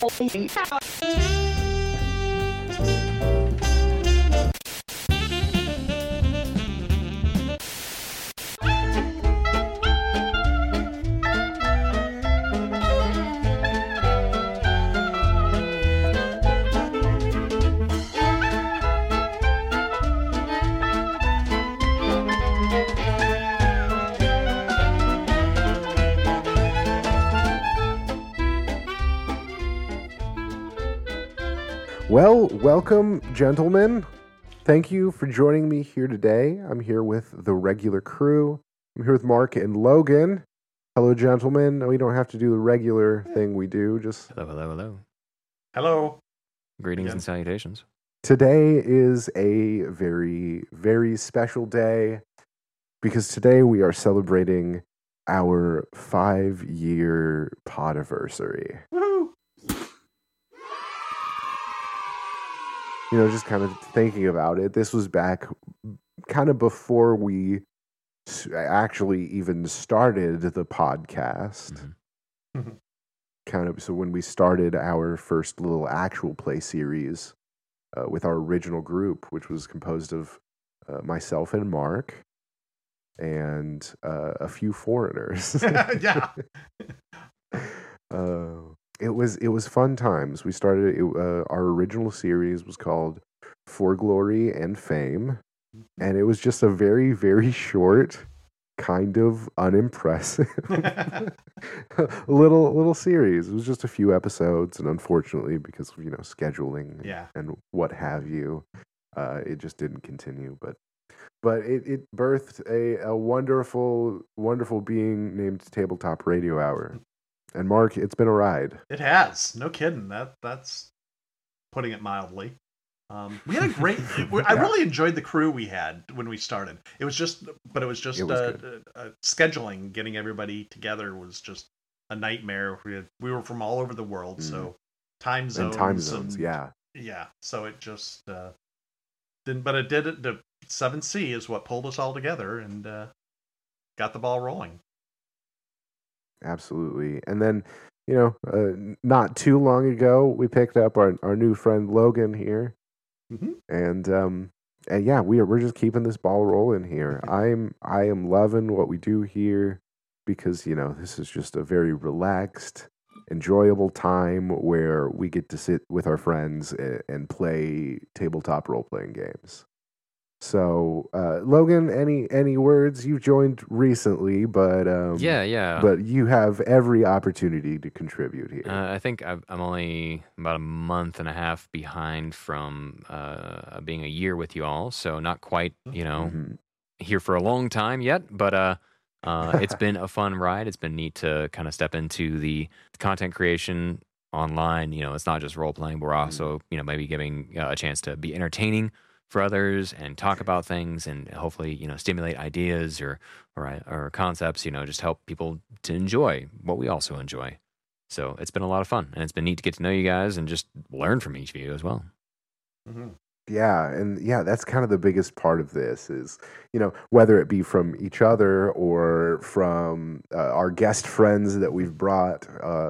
Well, welcome, gentlemen. Thank you for joining me here today. I'm here with the regular crew. I'm here with Mark and Logan. Hello, gentlemen. We don't have to do the regular thing we do. Just Hello. Hello. Greetings and salutations. Today is a very, very special day because today we are celebrating our 5-year podiversary. Woohoo! You know, just kind of thinking about it, this was back kind of before we actually even started the podcast. Mm-hmm. Kind of, so when we started our first little actual play series with our original group, which was composed of myself and Mark and a few foreigners. Yeah. It was fun times. We started our original series was called For Glory and Fame, and it was just a very, very short, kind of unimpressive little series. It was just a few episodes, and unfortunately, because of scheduling and what have you, it just didn't continue. But it birthed a wonderful, wonderful being named Tabletop Radio Hour. And Mark, it's been a ride. It has. No kidding. That's putting it mildly. We had a great. I really enjoyed the crew we had when we started. It was just scheduling, getting everybody together was just a nightmare. We were from all over the world, so time zones. Yeah. So it just didn't. But it did. The 7C is what pulled us all together and got the ball rolling. Absolutely. And then, not too long ago, we picked up our new friend Logan here. Mm-hmm. And yeah, we're just keeping this ball rolling here. I am loving what we do here because, this is just a very relaxed, enjoyable time where we get to sit with our friends and play tabletop role-playing games. So, Logan, any words? You've joined recently, but yeah. But you have every opportunity to contribute here. I think I'm only about a month and a half behind from being a year with you all, so not quite, here for a long time yet. But it's been a fun ride. It's been neat to kind of step into the content creation online. It's not just role playing, but we're also maybe giving a chance to be entertaining for others and talk about things and hopefully stimulate ideas or concepts, just help people to enjoy what we also enjoy. So it's been a lot of fun, and it's been neat to get to know you guys and just learn from each of you as well. Mm-hmm. Yeah, and that's kind of the biggest part of this is, whether it be from each other or from our guest friends that we've brought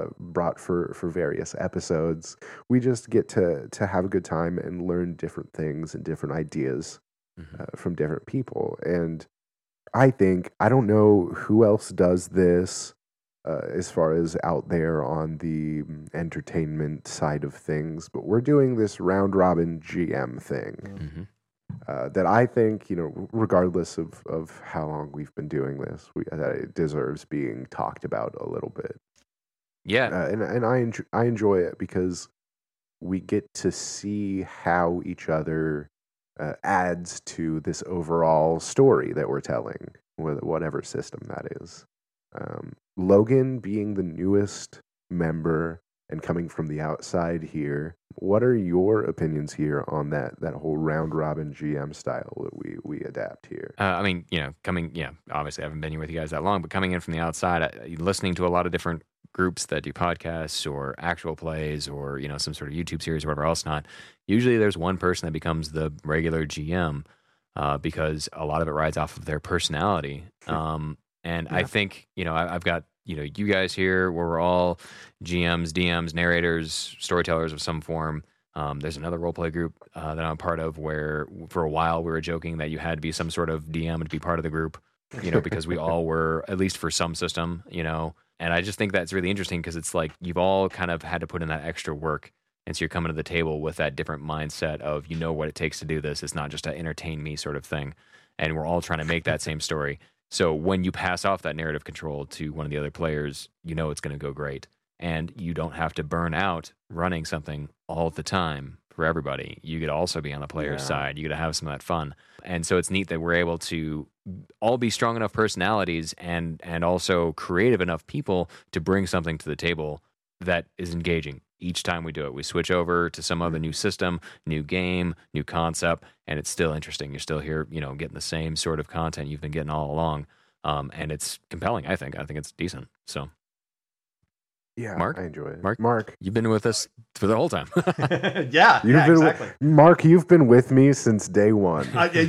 for various episodes, we just get to have a good time and learn different things and different ideas from different people. And I don't know who else does this as far as out there on the entertainment side of things, but we're doing this round robin GM thing that I think, regardless of how long we've been doing this, that it deserves being talked about a little bit. Yeah, and I enjoy it because we get to see how each other adds to this overall story that we're telling, with whatever system that is. Logan being the newest member and coming from the outside here, what are your opinions here on that whole round robin GM style that we adapt here? Obviously I haven't been here with you guys that long, but coming in from the outside, listening to a lot of different groups that do podcasts or actual plays or some sort of YouTube series or whatever else not, usually there's one person that becomes the regular GM because a lot of it rides off of their personality. And I think, I've got you guys here, where we're all GMs, DMs, narrators, storytellers of some form. There's another roleplay group that I'm a part of where for a while we were joking that you had to be some sort of DM to be part of the group, because we all were, at least for some system, and I just think that's really interesting because it's like you've all kind of had to put in that extra work. And so you're coming to the table with that different mindset of, what it takes to do this. It's not just to entertain me sort of thing. And we're all trying to make that same story. So when you pass off that narrative control to one of the other players, it's going to go great. And you don't have to burn out running something all the time for everybody. You could also be on the player's side. You got to have some of that fun. And so it's neat that we're able to all be strong enough personalities and also creative enough people to bring something to the table that is engaging. Each time we do it, we switch over to some other new system, new game, new concept, and it's still interesting. You're still here, getting the same sort of content you've been getting all along, and it's compelling. I think it's decent. So, yeah, Mark, I enjoy it. Mark, you've been with us for the whole time. Exactly. Mark, you've been with me since day one.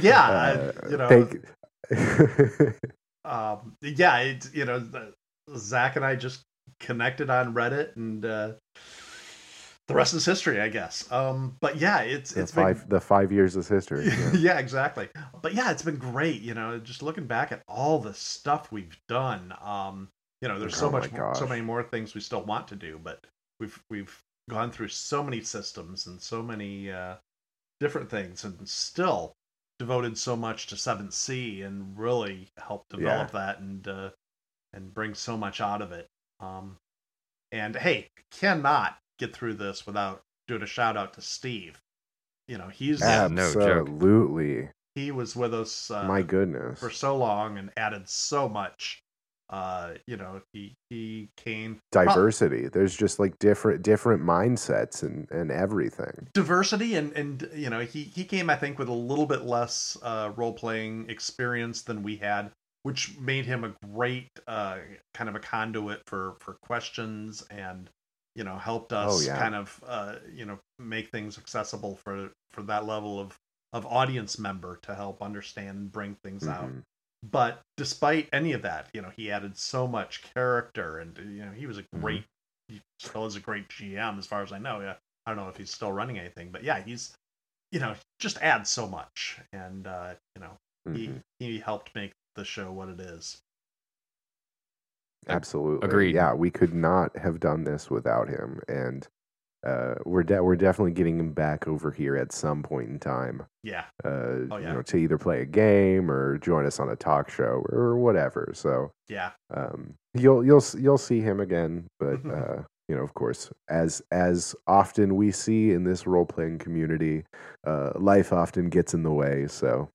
Zach and I just connected on Reddit, and the rest is history, I guess. But yeah, it's been, the 5 years is history. Yeah. Yeah, exactly. But yeah, it's been great. Just looking back at all the stuff we've done. There's so many more things we still want to do, but we've gone through so many systems and so many different things, and still devoted so much to 7th Sea and really helped develop that and bring so much out of it. And hey, cannot get through this without doing a shout out to Steve. He's absolutely. No joke. He was with us. My goodness, for so long and added so much. He came diversity. There's just like different mindsets and everything. Diversity and he came, I think, with a little bit less role playing experience than we had, which made him a great kind of a conduit for questions and helped us kind of make things accessible for that level of audience member to help understand and bring things out. But despite any of that, he added so much character, and he was he still is a great GM as far as I know. Yeah, I don't know if he's still running anything, but yeah, he's just adds so much, and he helped make the show what it is. Absolutely. Agreed. Yeah, we could not have done this without him, and we're definitely getting him back over here at some point in time. Yeah. To either play a game or join us on a talk show or whatever. So yeah, you'll see him again, but of course, as often we see in this role playing community, life often gets in the way. So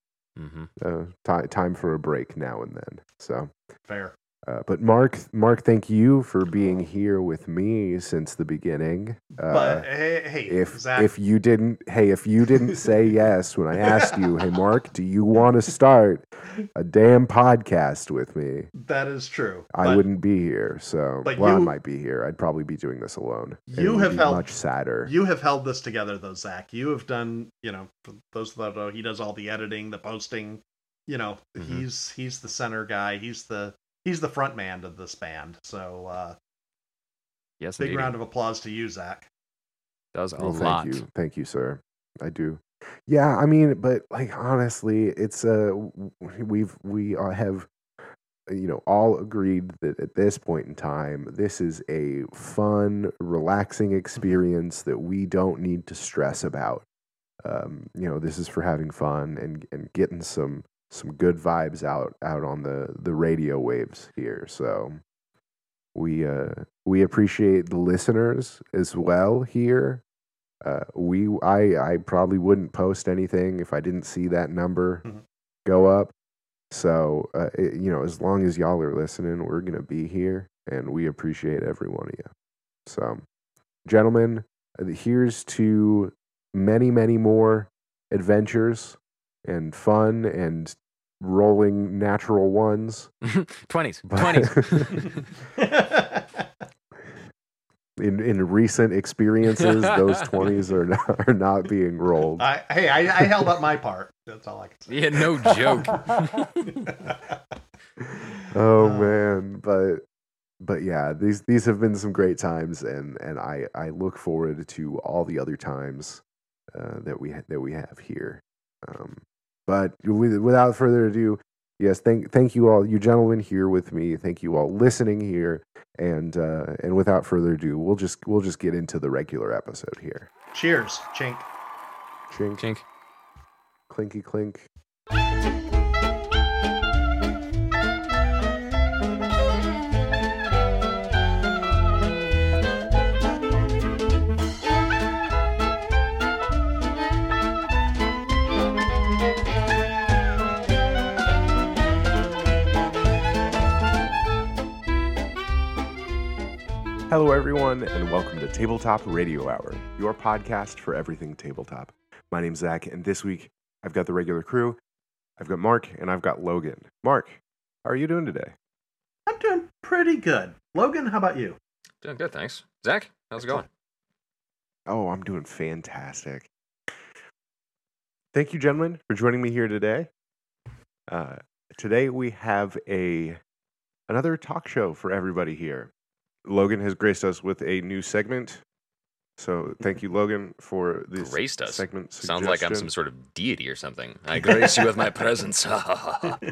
time for a break now and then. So fair. But Mark, thank you for being here with me since the beginning. But hey, Zach, if you didn't say yes when I asked you, hey Mark, do you want to start a damn podcast with me? That is true. I wouldn't be here. So, I might be here. I'd probably be doing this alone. You have held much sadder. You have held this together, though, Zach. You have done. For those that know, he does all the editing, the posting. He's the center guy. He's the front man of this band. So, yes, big round of applause to you, Zach. Does a lot. Thank you, sir. I do. Yeah, I mean, but like honestly, it's we have all agreed that at this point in time, this is a fun, relaxing experience that we don't need to stress about. This is for having fun and getting some good vibes out on the radio waves here. So we appreciate the listeners as well here. I probably wouldn't post anything if I didn't see that number go up. So as long as y'all are listening, we're gonna be here, and we appreciate every one of you. So, gentlemen, here's to many, many more adventures and fun and rolling natural ones. 20s. In recent experiences, those 20s are not being rolled. I held up my part. That's all I can say. Yeah, no joke. Oh man, but but yeah, these have been some great times, and I look forward to all the other times that we have here. But without further ado, yes, thank you all, you gentlemen here with me. Thank you all listening here, and without further ado, we'll just get into the regular episode here. Cheers, chink. Chink, Chink. clinky clink. Hello, everyone, and welcome to Tabletop Radio Hour, your podcast for everything tabletop. My name's Zach, and this week I've got the regular crew. I've got Mark, and I've got Logan. Mark, how are you doing today? I'm doing pretty good. Logan, how about you? Doing good, thanks. Zach, how's it going? Oh, I'm doing fantastic. Thank you, gentlemen, for joining me here today. Today we have another talk show for everybody here. Logan has graced us with a new segment. So thank you, Logan, for this Graced us. segment Sounds like I'm suggestion. some sort of deity or something. I grace you with my presence. Just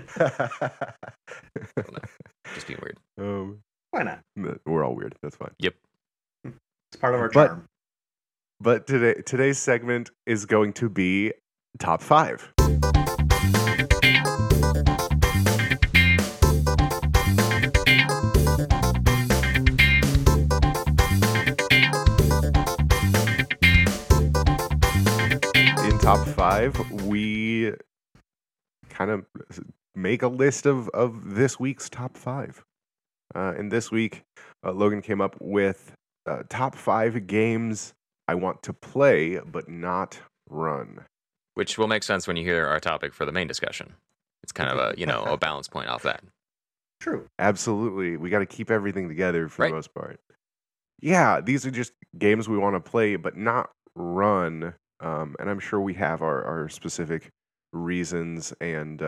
being weird. Why not? We're all weird. That's fine. Yep. It's part of our But- charm. But today's segment is going to be top 5. In top 5, we kind of make a list of this week's top 5. And this week, Logan came up with top 5 games I want to play but not run. Which will make sense when you hear our topic for the main discussion. It's kind of a balance point off that. True. Absolutely. We got to keep everything together for Right. the most part. Yeah, these are just games we want to play but not run. And I'm sure we have our specific reasons and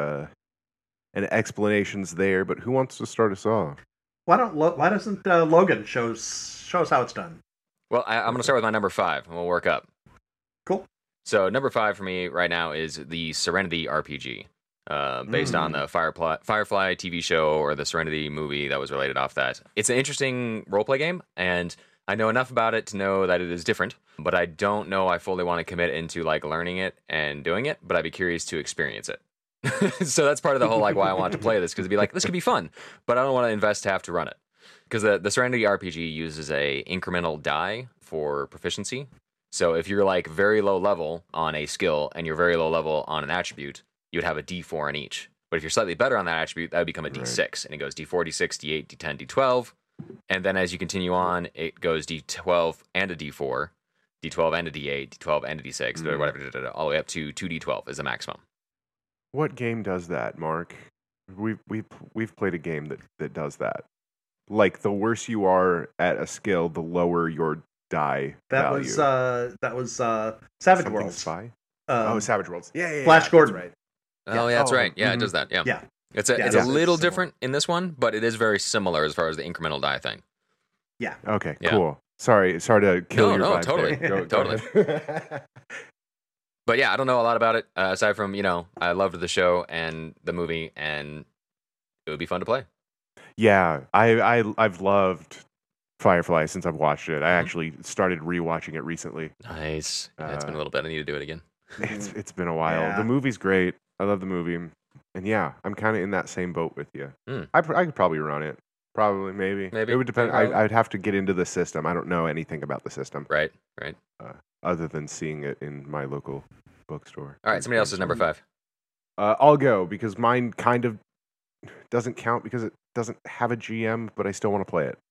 explanations there. But who wants to start us off? Why doesn't Logan show us how it's done? Well, I'm going to start with my number 5, and we'll work up. Cool. So number 5 for me right now is the Serenity RPG, based on the Firefly TV show or the Serenity movie that was related off that. It's an interesting roleplay game, and I know enough about it to know that it is different, but I don't know I fully want to commit into like learning it and doing it, but I'd be curious to experience it. So that's part of the whole like why I want to play this, because it'd be like, this could be fun, but I don't want to invest to have to run it. Because the Serenity RPG uses a incremental die for proficiency. So if you're like very low level on a skill and you're very low level on an attribute, you would have a D4 on each. But if you're slightly better on that attribute, that would become a D6. And it goes D4, D6, D8, D10, D12. And then as you continue on, it goes D12 and a D4, D12 and a D8, D12 and a D6, or whatever, all the way up to 2D12 is the maximum. What game does that, Mark? We've played a game that does that. Like, the worse you are at a skill, the lower your die value. That was Savage Something Worlds. Spy? Um, Savage Worlds. Yeah. Flash that's Gordon. right. Oh, yeah, that's Oh, right. Yeah, it mhm. does that. Yeah. Yeah. It's Yeah, a it's little similar. different in this one, but it is very similar as far as the incremental die thing. Okay, Yeah. cool. Sorry to kill your No, vibe totally. there. Go Totally. ahead. But yeah, I don't know a lot about it, aside from, I loved the show and the movie, and it would be fun to play. Yeah, I've loved Firefly since I've watched it. I actually started rewatching it recently. Nice. Yeah, it's been a little bit. I need to do it again. It's been a while. Yeah. The movie's great. I love the movie, and yeah, I'm kind of in that same boat with you. Mm. I could probably run it. Probably, maybe. Maybe. It would depend. Probably. I'd have to get into the system. I don't know anything about the system Right. other than seeing it in my local bookstore. All right, somebody else's number 5. I'll go because mine kind of doesn't count because it doesn't have a GM, but I still want to play it.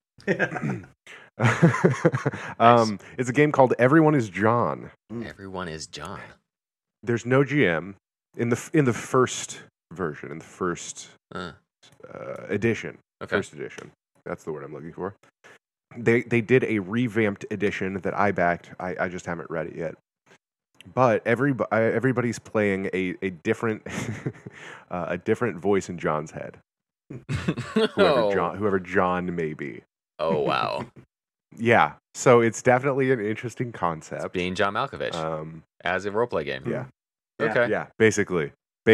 It's a game called Everyone is John. Everyone is John. There's no GM in the first version, in the first edition. Okay. First edition. That's the word I'm looking for. They did a revamped edition that I backed. I just haven't read it yet. But everybody's playing a different a different voice in John's head. Oh. Whoever John may be. Oh, wow. Yeah, so it's definitely an interesting concept. Being John Malkovich as a roleplay game. Yeah. Okay. Yeah, basically.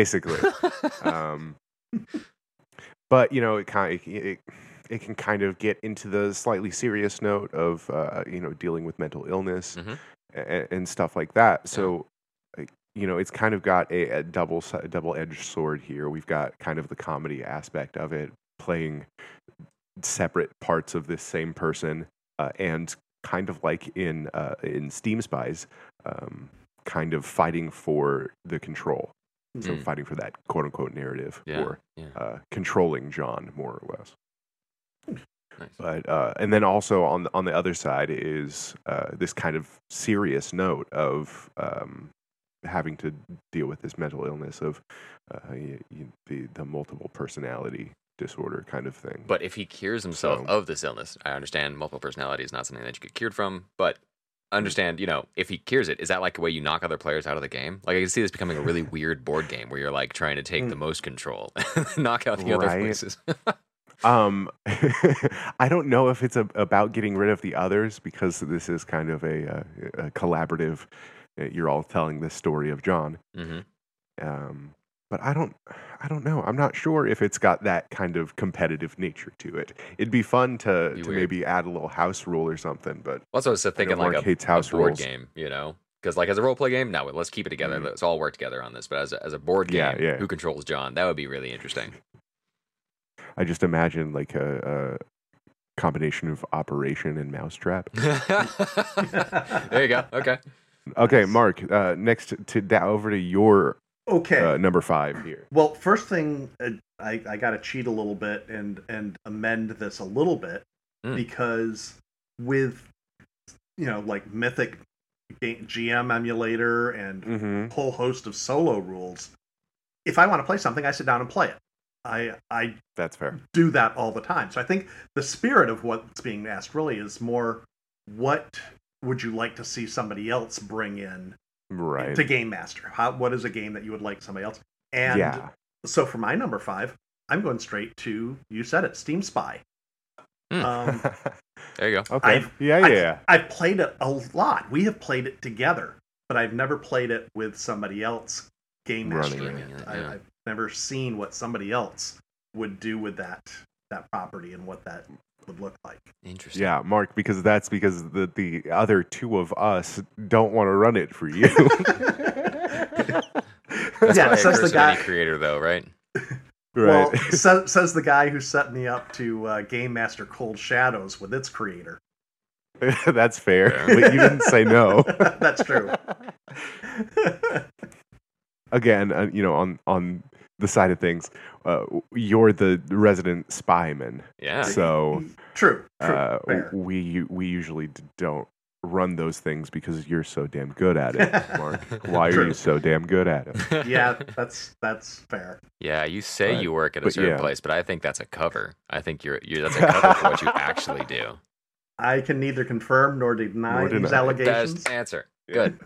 But it can kind of get into the slightly serious note of dealing with mental illness and stuff like that. So it's kind of got a double-edged sword here. We've got kind of the comedy aspect of it, playing separate parts of this same person, and kind of like in Steam Spies, kind of fighting for the control. So fighting for that quote-unquote narrative, or controlling John, more or less. Nice. But and then also on the other side is this kind of serious note of having to deal with this mental illness of the multiple personality disorder kind of thing. But if he cures himself of this illness, I understand multiple personality is not something that you get cured from, but understand, if he cures it, is that like a way you knock other players out of the game? Like, I can see this becoming a really weird board game where you're like trying to take the most control, knock out the other places. I don't know if it's about getting rid of the others, because this is kind of a collaborative. You're all telling this story of John. But I don't know. I'm not sure if it's got that kind of competitive nature to it. It'd be fun to maybe add a little house rule or something. But also, I was thinking like a board game, because like as a role play game, no, let's keep it together. Let's all work together on this. But as a board game, who controls John? That would be really interesting. I just imagine like a combination of Operation and Mousetrap. There you go. Okay. Okay, Mark. Next over to your number 5 here. Well, first thing, I got to cheat a little bit and amend this a little bit, because with like Mythic GM emulator and whole host of solo rules, if I want to play something, I sit down and play it. I That's fair. Do that all the time. So I think the spirit of what's being asked really is more, what would you like to see somebody else bring in to Game Master? What is a game that you would like somebody else? And so for my number 5, I'm going straight to, you said it, Steam Spy. There you go. Okay. I've played it a lot. We have played it together, but I've never played it with somebody else game mastering it. I've never seen what somebody else would do with that property and what that would look like. Interesting. Yeah, Mark, because the other two of us don't want to run it for you. That's says the guy creator, though, right? Well, says the guy who set me up to Game Master Cold Shadows with its creator. That's fair. But you didn't say no. That's true. Again, on the side of things, you're the resident spyman. Yeah. So true. We usually don't run those things because you're so damn good at it, Mark. Why are you so damn good at it? Yeah, that's fair. Yeah, you say you work at a certain place, but I think that's a cover. I think that's a cover for what you actually do. I can neither confirm nor deny these allegations. Best answer. Good.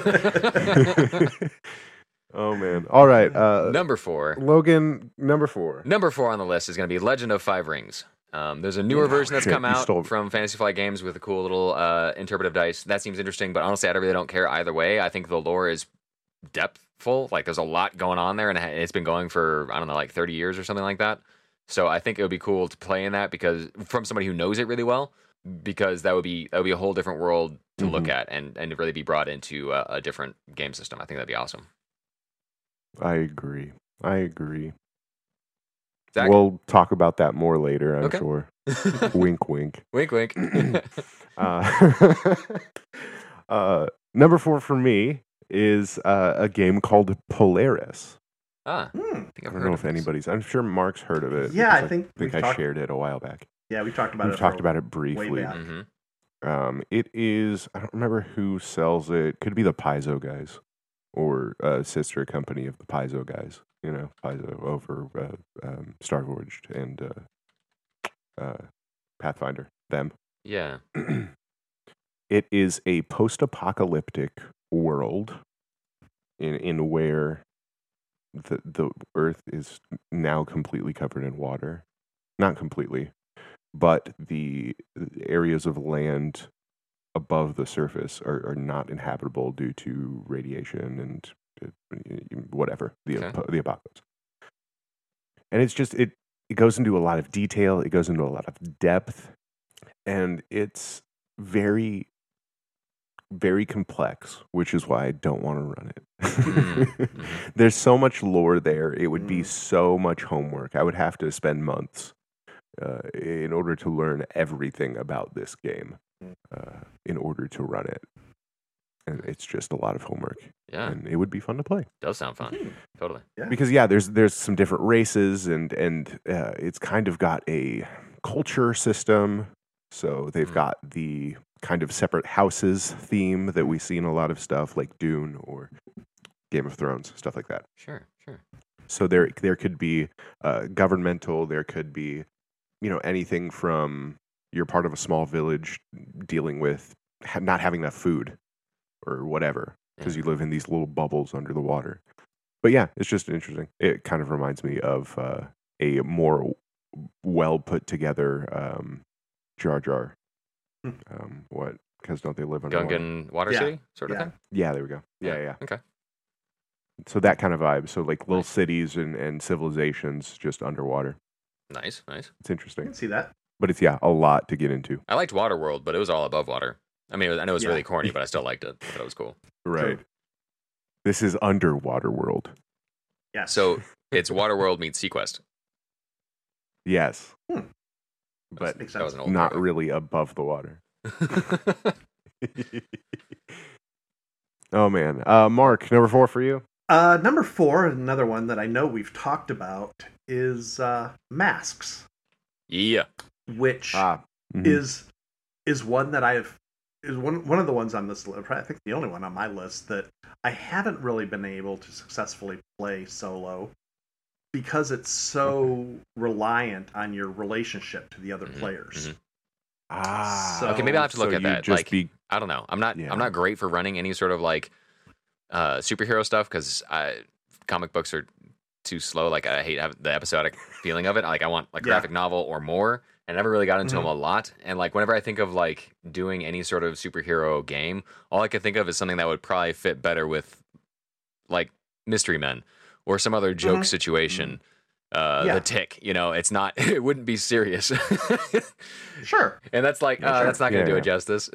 Oh, man. All right. Number 4. Logan, number 4. Number 4 on the list is going to be Legend of Five Rings. There's a newer version that's come out from Fantasy Flight Games with a cool little interpretive dice. That seems interesting, but honestly, I really don't care either way. I think the lore is depthful. Like, there's a lot going on there, and it's been going for, I don't know, like 30 years or something like that. So I think it would be cool to play in that, because from somebody who knows it really well, because that would be a whole different world to look at and to really be brought into a different game system. I think that'd be awesome. I agree. Zach? We'll talk about that more later, I'm sure. Wink, wink. Wink, wink. Number 4 for me is a game called Polaris. I don't know if anybody's... I'm sure Mark's heard of it. Yeah, I think I shared it a while back. Yeah, we talked about it. We've talked about it briefly. It is... I don't remember who sells it. Could be the Paizo guys, or a sister company of the Paizo guys. Paizo over Starforged and Pathfinder. Them. Yeah. It is a post-apocalyptic world in where the Earth is now completely covered in water, not completely, but the areas of land above the surface are not inhabitable due to radiation and whatever the apocalypse. And it's just it goes into a lot of detail. It goes into a lot of depth, and it's very, very complex, which is why I don't want to run it. Mm-hmm. There's so much lore there. It would be so much homework. I would have to spend months in order to learn everything about this game in order to run it. And it's just a lot of homework. Yeah. And it would be fun to play. Does sound fun. Totally. Yeah. Because there's some different races and it's kind of got a culture system. So they've got the kind of separate houses theme that we see in a lot of stuff like Dune or Game of Thrones, stuff like that. Sure. So there could be governmental, there could be, anything from you're part of a small village dealing with not having enough food or whatever because you live in these little bubbles under the water. But yeah, it's just interesting. It kind of reminds me of a more well put together Jar Jar. What? Because don't they live underwater? Gungan Water City sort of thing? Yeah, there we go. Yeah. Okay. So that kind of vibe. So like little cities and civilizations just underwater. Nice. It's I interesting. can see that. But it's a lot to get into. I liked Waterworld, but it was all above water. I mean, I know it's really corny, but I still liked it. But it was cool. Right. True. This is underwater world. Yeah. So it's Waterworld meets Sequest. Yes. That But makes That was sense. an old not movie. really above the water. Oh man. Mark, number 4 for you? Number 4, another one that I know we've talked about, is Masks, Yeah. which Mhm. is one that is one of the ones on this list. I think the only one on my list that I haven't really been able to successfully play solo because it's so reliant on your relationship to the other players. So- Okay, maybe I'll have to look at you'd that. just Like, be I don't know. I'm not Yeah. great for running any sort of like superhero stuff because comic books are too slow. Like I hate the episodic feeling of it. Like I want like graphic novel or more. And I never really got into them a lot. And like whenever I think of like doing any sort of superhero game, all I can think of is something that would probably fit better with like Mystery Men or some other joke situation. The Tick, it's not. It wouldn't be serious. Sure. And that's like that's not going to do it justice.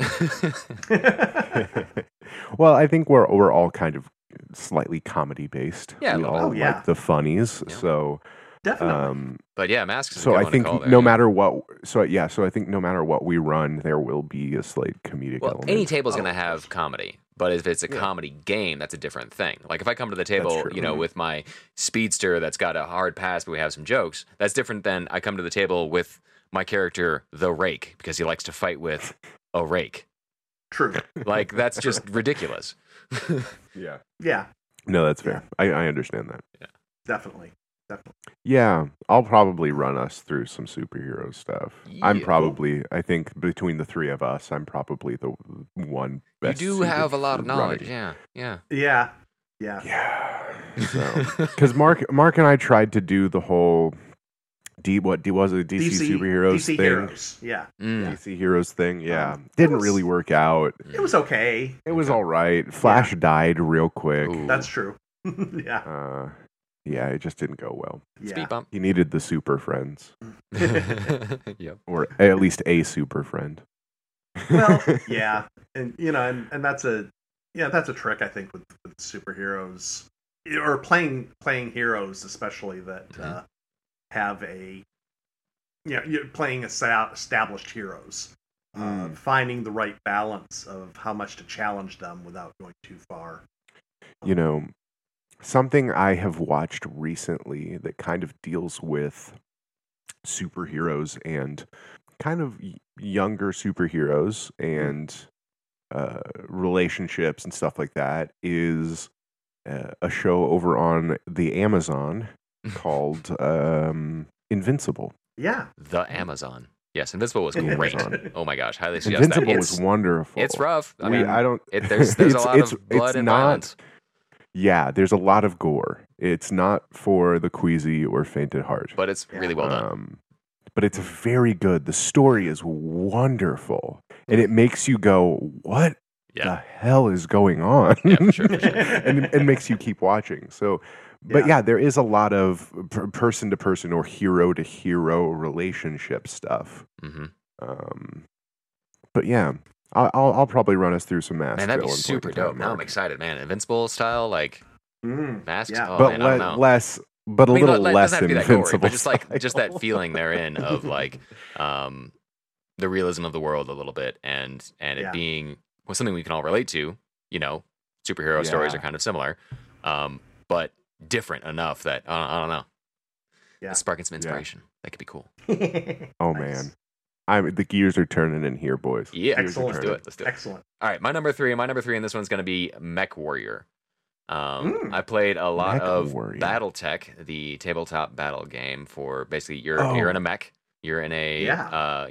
Well, I think we're all kind of slightly comedy based. Yeah, we a little all bit. like the funnies. Yeah. So Definitely. But yeah, Masks. Is a so good I one to think call there, no yeah. matter what so I think no matter what we run, there will be a slight comedic Well, element. any table's going to of have comedy, but if it's a comedy game, that's a different thing. Like if I come to the table, true. with my speedster that's got a hard pass, but we have some jokes, that's different than I come to the table with my character, the Rake, because he likes to fight with a rake. True. Like that's just ridiculous. Yeah. Yeah. No, that's fair. I understand that. Definitely. Yeah, I'll probably run us through some superhero stuff. Yeah. I think between the three of us, I'm probably the one You best do suited have a lot of for knowledge. running. Yeah. Yeah. Yeah. So, because Mark and I tried to do the whole was it DC superheroes DC thing? Heroes. Yeah. Mm. DC Heroes thing, yeah. It Didn't was- really work out. It was okay. It was all right. Flash died real quick. Ooh. That's true. Yeah. Yeah, it just didn't go well. Yeah. Speed bump. He needed the super friends, Yep. or at least a super friend. Well, yeah, and and that's a trick I think with superheroes or playing heroes, especially that have a you're playing established heroes, finding the right balance of how much to challenge them without going too far. Something I have watched recently that kind of deals with superheroes and kind of younger superheroes and relationships and stuff like that is a show over on the Amazon called Invincible. Yeah. The Amazon. Yes, Invincible was The great. Amazon. Oh my gosh, highly suggest Invincible that. was wonderful. It's rough. I mean, there's a it's- lot it's- of blood it's and not- violence. Yeah, there's a lot of gore. It's not for the queasy or faint at heart. But it's really well done. but it's very good. The story is wonderful, and it makes you go, "What the hell is going on?" Yeah, for sure. and it makes you keep watching. So, but yeah, there is a lot of person to person or hero to hero relationship stuff. Mm-hmm. But yeah, I'll probably run us through some masks. Man, that'd be super dope. Now I'm excited, man. Invincible style, like masks. Yeah. Oh, But man, I don't know. less, but a little it less doesn't have to be that gory, invincible. but just that feeling therein of like the realism of the world a little bit, and it being something we can all relate to. You know, superhero stories are kind of similar, but different enough that I don't know. Yeah. Sparking some inspiration. That could be cool. Oh man, the gears are turning in here, boys. Yeah, Excellent. Let's do it. Excellent. All right, my number three in this one's going to be Mech Warrior. I played a lot Mech of Warrior. BattleTech, the tabletop battle game for basically you're in a mech, you're in a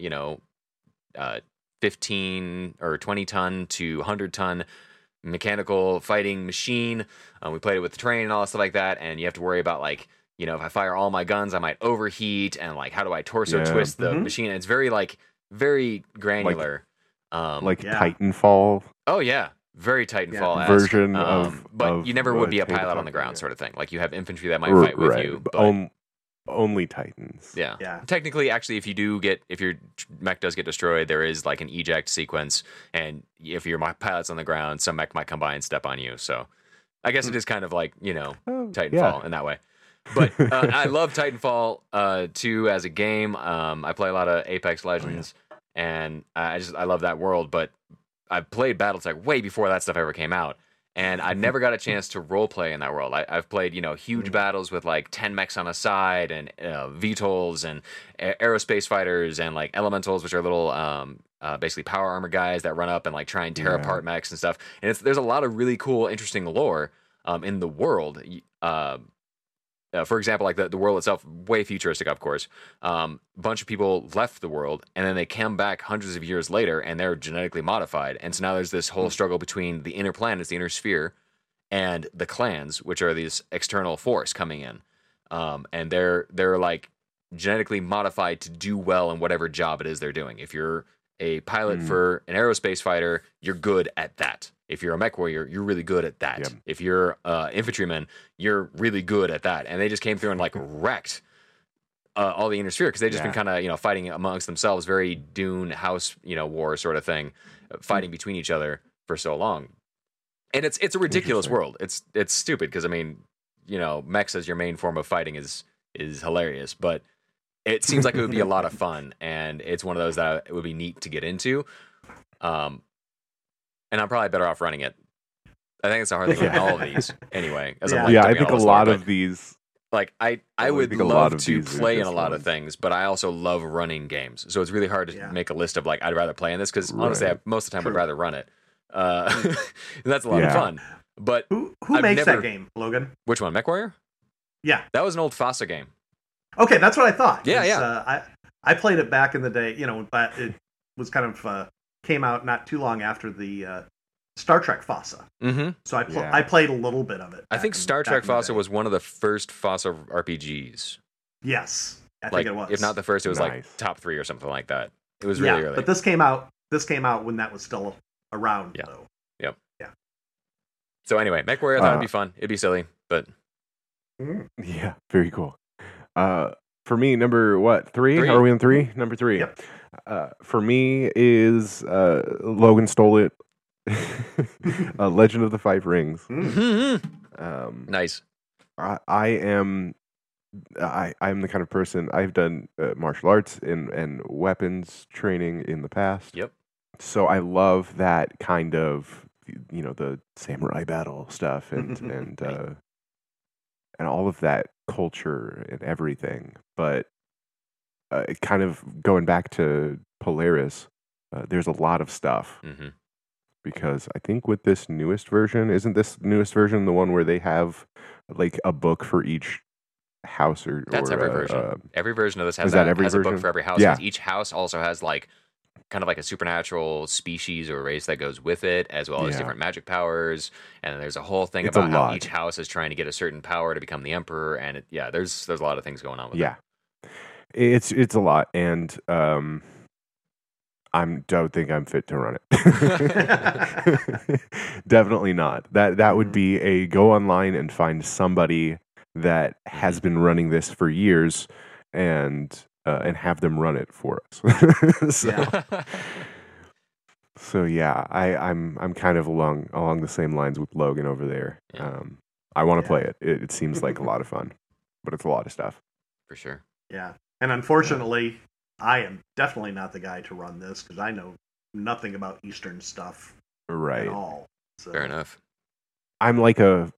15 or 20 ton to 100 ton mechanical fighting machine. We played it with the train and all that stuff like that, and you have to worry about like, you know, if I fire all my guns, I might overheat, and like how do I torso twist the machine? And it's very granular. Titanfall. Oh yeah, very Titanfall version of. But you never would be a pilot on the ground, sort of thing. Like you have infantry that might fight with you, but only Titans. Yeah. Technically, actually, if your mech does get destroyed, there is like an eject sequence, and if your pilots on the ground, some mech might come by and step on you. So, I guess it is kind of like, you know, Titanfall in that way. But I love Titanfall 2 as a game. I play a lot of Apex Legends, and I love that world. But I played BattleTech way before that stuff ever came out, and I never got a chance to role play in that world. I've played, you know, huge battles with like 10 mechs on a side, and VTOLs and aerospace fighters, and like elementals, which are little basically power armor guys that run up and like try and tear apart mechs and stuff. And there's a lot of really cool, interesting lore in the world. For example, like the world itself, way futuristic, of course. A bunch of people left the world, and then they come back hundreds of years later, and they're genetically modified. And so now there's this whole struggle between the inner planets, the inner sphere, and the clans, which are this external force coming in. And they're like genetically modified to do well in whatever job it is they're doing. If you're a pilot for an aerospace fighter, you're good at that. If you're a mech warrior, you're really good at that. Yep. If you're infantryman, you're really good at that. And they just came through and like wrecked all the inner sphere because they've just been kind of, you know, fighting amongst themselves, very Dune house, you know, war sort of thing, fighting between each other for so long. And it's a ridiculous world. It's stupid because, I mean, you know, mechs as your main form of fighting is hilarious, but it seems like it would be a lot of fun, and it's one of those that it would be neat to get into. And I'm probably better off running it. I think it's a hard thing in all of these anyway. As I'm I think a lot of these. Like I would love to play in a lot of things, but I also love running games. So it's really hard to make a list of like I'd rather play in this because honestly, most of the time I'd rather run it. That's a lot of fun. But who makes that game, Logan? Which one, MechWarrior? Yeah, that was an old FASA game. Okay, that's what I thought. Yeah. I played it back in the day. You know, but it was kind of came out not too long after the Star Trek FASA. Mm-hmm. So I played a little bit of it. I think Star Trek FASA was one of the first FASA RPGs. Yes, I think it was. If not the first, it was like top 3 or something like that. It was really early. But this came out when that was still around. Yeah. Though. Yep. Yeah. So anyway, MechWarrior, I thought it'd be fun. It'd be silly, but yeah, very cool. For me, number 3? Are we on 3? Number 3. Yep. For me is Logan stole it. Legend of the Five Rings. Nice. I am the kind of person, I've done martial arts and weapons training in the past. Yep. So I love that kind of, you know, the samurai battle stuff and all of that culture and everything. But kind of going back to Polaris, there's a lot of stuff. Mm-hmm. Because I think with this newest version, isn't this newest version the one where they have like a book for each house? That's every version. Every version of this has a book for every house. Yeah. Each house also has like kind of like a supernatural species or race that goes with it, as well as different magic powers. And there's a whole thing about how each house is trying to get a certain power to become the emperor. And there's a lot of things going on with it. Yeah. It's a lot, and don't think I'm fit to run it. Definitely not. That would be a go online and find somebody that has been running this for years, and have them run it for us. So yeah, I'm kind of along the same lines with Logan over there. Yeah. I want to play it. It seems like a lot of fun, but it's a lot of stuff. For sure. Yeah. And unfortunately, I am definitely not the guy to run this because I know nothing about Eastern stuff Right. at all. So, Fair enough. I'm like a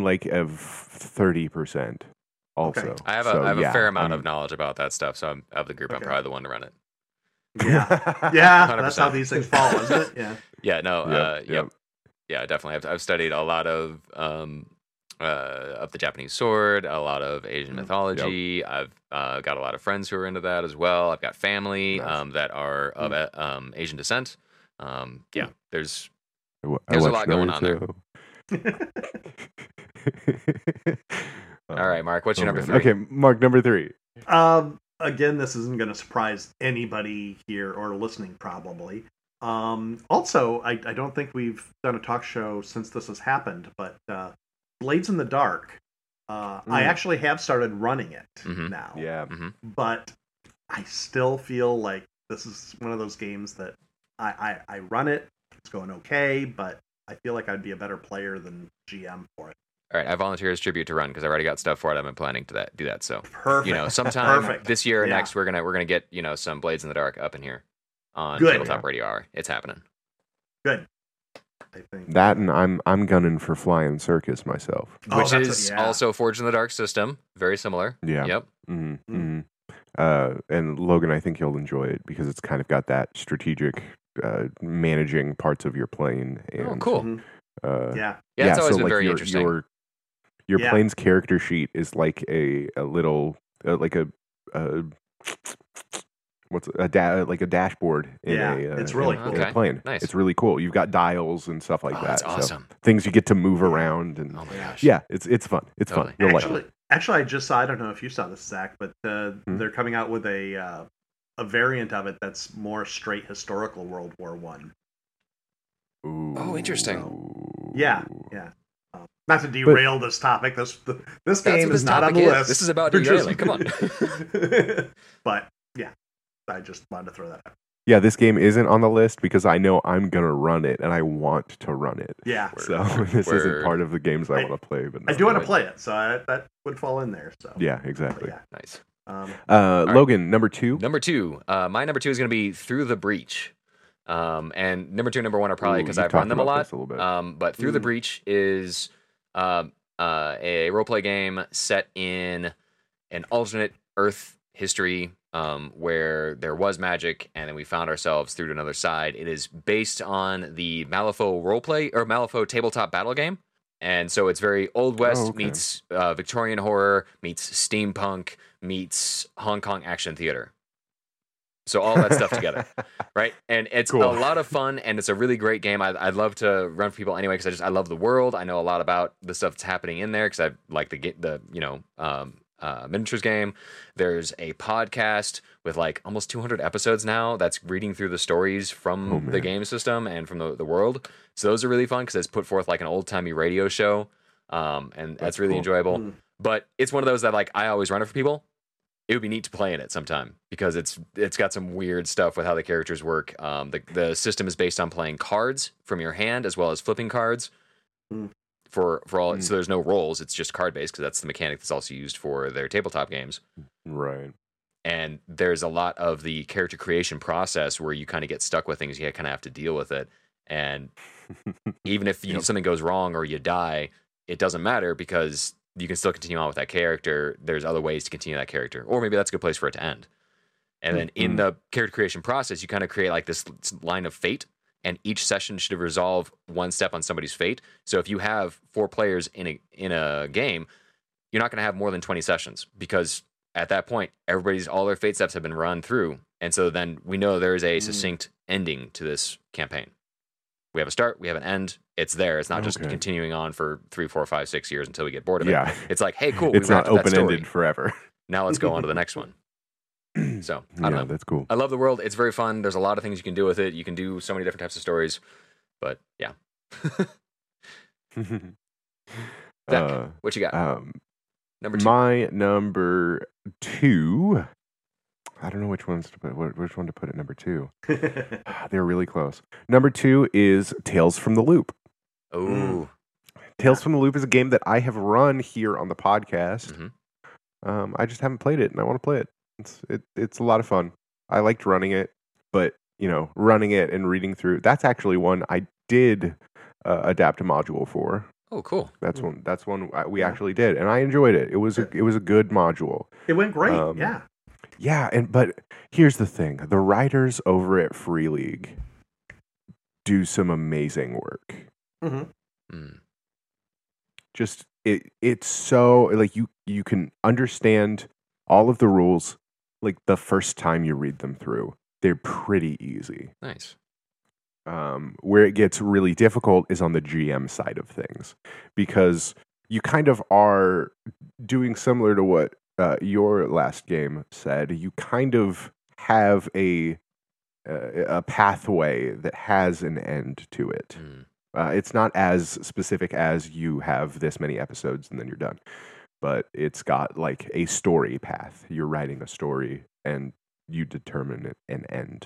30% also. Okay. I have a fair amount of knowledge about that stuff, so of the group, I'm probably the one to run it. Yeah. Yeah. 100%. That's how these things fall, isn't it? Yeah. Yeah. No. Yep. Yeah. Definitely. I've studied a lot of the Japanese sword, a lot of Asian mythology. I've got a lot of friends who are into that as well. I've got family that are of Asian descent. Yeah. There's a lot going on there. All right, Mark. What's your number 3? Okay, Mark, number 3. Again, this isn't going to surprise anybody here or listening, probably. Also, I don't think we've done a talk show since this has happened, but Blades in the Dark. I actually have started running it now. Yeah. But I still feel like this is one of those games that I run it. It's going okay, but I feel like I'd be a better player than GM for it. All right, I volunteer as tribute to run because I already got stuff for it. I've been planning to do that. So Perfect. sometime this year or next, we're gonna get some Blades in the Dark up in here on Tabletop Radio Hour. It's happening. Good. I think that, and I'm gunning for Flying Circus myself, which is also Forged in the Dark system. Very similar. Yeah. Yep. And Logan, I think you'll enjoy it because it's kind of got that strategic managing parts of your plane. And, cool. It's always been very interesting. Your plane's character sheet is like a little like a dashboard in it's really cool. in a plane. Nice. It's really cool. You've got dials and stuff like that. That's awesome. So things you get to move around and oh my gosh. Yeah, it's fun. It's Totally. fun. You'll like it. Actually, I just saw. I don't know if you saw this, Zach, but they're coming out with a variant of it that's more straight historical World War One. Oh, interesting. Yeah. Not to derail this topic. This game is not on the list. This is about derailing. Come on. But yeah, I just wanted to throw that out. Yeah, this game isn't on the list because I know I'm gonna run it and I want to run it. Yeah. So this isn't part of the games I want to play. But I do want to play it, so that would fall in there. So yeah, exactly. Yeah. Nice. Logan, number 2. Number 2. My number 2 is going to be Through the Breach. And number 2 and number 1 are probably because I've run them a lot. But Through the Breach is a roleplay game set in an alternate Earth history where there was magic, and then we found ourselves through to another side. It is based on the Malifaux roleplay or Malifaux tabletop battle game. And so it's very Old West meets Victorian horror meets steampunk meets Hong Kong action theater. So all that stuff together, right? And it's a lot of fun, and it's a really great game. I'd love to run for people anyway because I love the world. I know a lot about the stuff that's happening in there because I like the miniatures game. There's a podcast with like almost 200 episodes now that's reading through the stories from the game system and from the world. So those are really fun because it's put forth like an old-timey radio show, and that's really enjoyable. But it's one of those that like I always run it for people. It would be neat to play in it sometime because it's got some weird stuff with how the characters work. The system is based on playing cards from your hand as well as flipping cards. For all, so there's no rolls. It's just card based because that's the mechanic that's also used for their tabletop games. Right. And there's a lot of the character creation process where you kind of get stuck with things. You kind of have to deal with it. And even if something goes wrong or you die, it doesn't matter because you can still continue on with that character. There's other ways to continue that character, or maybe that's a good place for it to end. And then in the character creation process, you kind of create like this line of fate. And each session should resolve one step on somebody's fate. So if you have 4 players in a game, you're not going to have more than 20 sessions because at that point, all their fate steps have been run through. And so then we know there is a succinct ending to this campaign. We have a start, we have an end. It's there. It's not just continuing on for 3, 4, 5, 6 years until we get bored of it. Yeah. It's like, hey, cool. It's not open-ended forever. Now let's go on to the next one. So I don't know. That's cool. I love the world. It's very fun. There's a lot of things you can do with it. You can do so many different types of stories. But yeah. Zach, what you got? Number 2. My number 2. I don't know which one to put at number 2. They're really close. Number 2 is Tales from the Loop. Oh. Tales from the Loop is a game that I have run here on the podcast. Mm-hmm. I just haven't played it, and I want to play it. It's a lot of fun. I liked running it, but running it and reading through, that's actually one I did adapt a module for. Oh, cool. That's one we actually did, and I enjoyed it. It was a good module. It went great. Yeah, but here's the thing: the writers over at Free League do some amazing work. Mm-hmm. Just it's so like you can understand all of the rules like the first time you read them through. They're pretty easy. Nice. Where it gets really difficult is on the GM side of things, because you kind of are doing similar to what your last game said. You kind of have a pathway that has an end to it. It's not as specific as you have this many episodes and then you're done, but it's got like a story path. You're writing a story and you determine an end.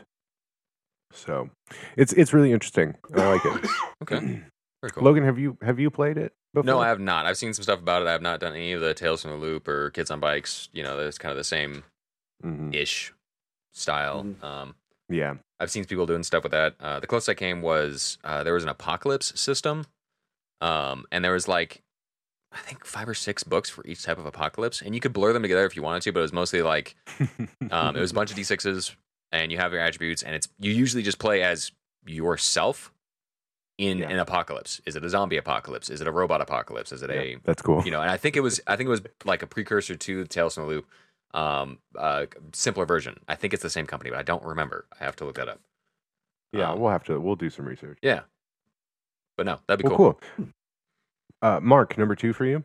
So it's really interesting. I like it. Okay. Very cool. Logan, have you played it before? No, I have not. I've seen some stuff about it. I have not done any of the Tales from the Loop or Kids on Bikes. That's kind of the same ish style. Yeah. I've seen people doing stuff with that. The closest I came was there was an apocalypse system, and there was like I think 5 or 6 books for each type of apocalypse, and you could blur them together if you wanted to, but it was mostly like it was a bunch of D6s, and you have your attributes, and you usually just play as yourself in an apocalypse. Is it a zombie apocalypse? Is it a robot apocalypse? Is it a that's cool. And I think it was like a precursor to Tales from the Loop. Simpler version. I think it's the same company, but I don't remember. I have to look that up. Yeah, we'll do some research. Yeah, but no, that'd be cool. Mark, number 2 for you.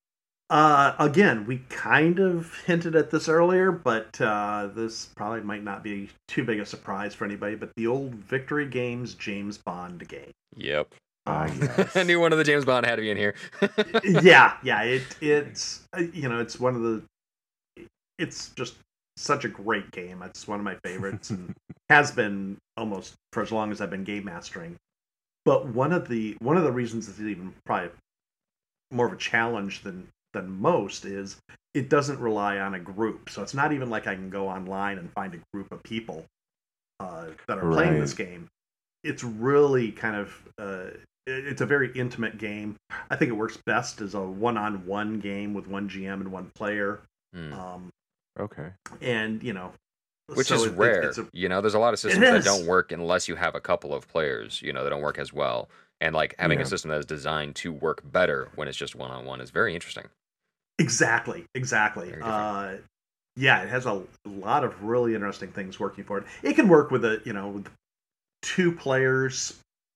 Again, we kind of hinted at this earlier, but this probably might not be too big a surprise for anybody. But the old Victory Games James Bond game. Yep. Yes. I knew one of the James Bond had to be in here. yeah. It's it's one of the. It's just such a great game. It's one of my favorites and has been almost for as long as I've been game mastering. But one of the reasons it's even probably more of a challenge than most is it doesn't rely on a group. So it's not even like I can go online and find a group of people that are playing this game. It's really kind of it's a very intimate game. I think it works best as a one-on-one game with one GM and one player. Okay. And which is rare. There's a lot of systems that don't work unless you have a couple of players. They don't work as well. And like having a system that is designed to work better when it's just one-on-one is very interesting. Exactly. It has a lot of really interesting things working for it. It can work with with 2 players.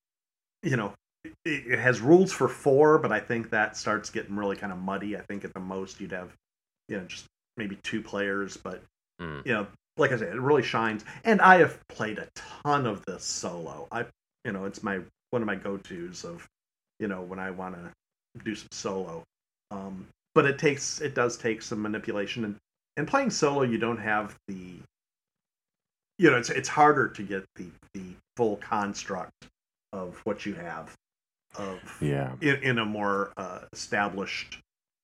It has rules for 4, but I think that starts getting really kind of muddy. I think at the most you'd have just maybe 2 players, but like I said, it really shines. And I have played a ton of this solo. It's one of my go-tos of when I want to do some solo. But it does take some manipulation, and playing solo you don't have the it's harder to get the full construct of what you have in a more established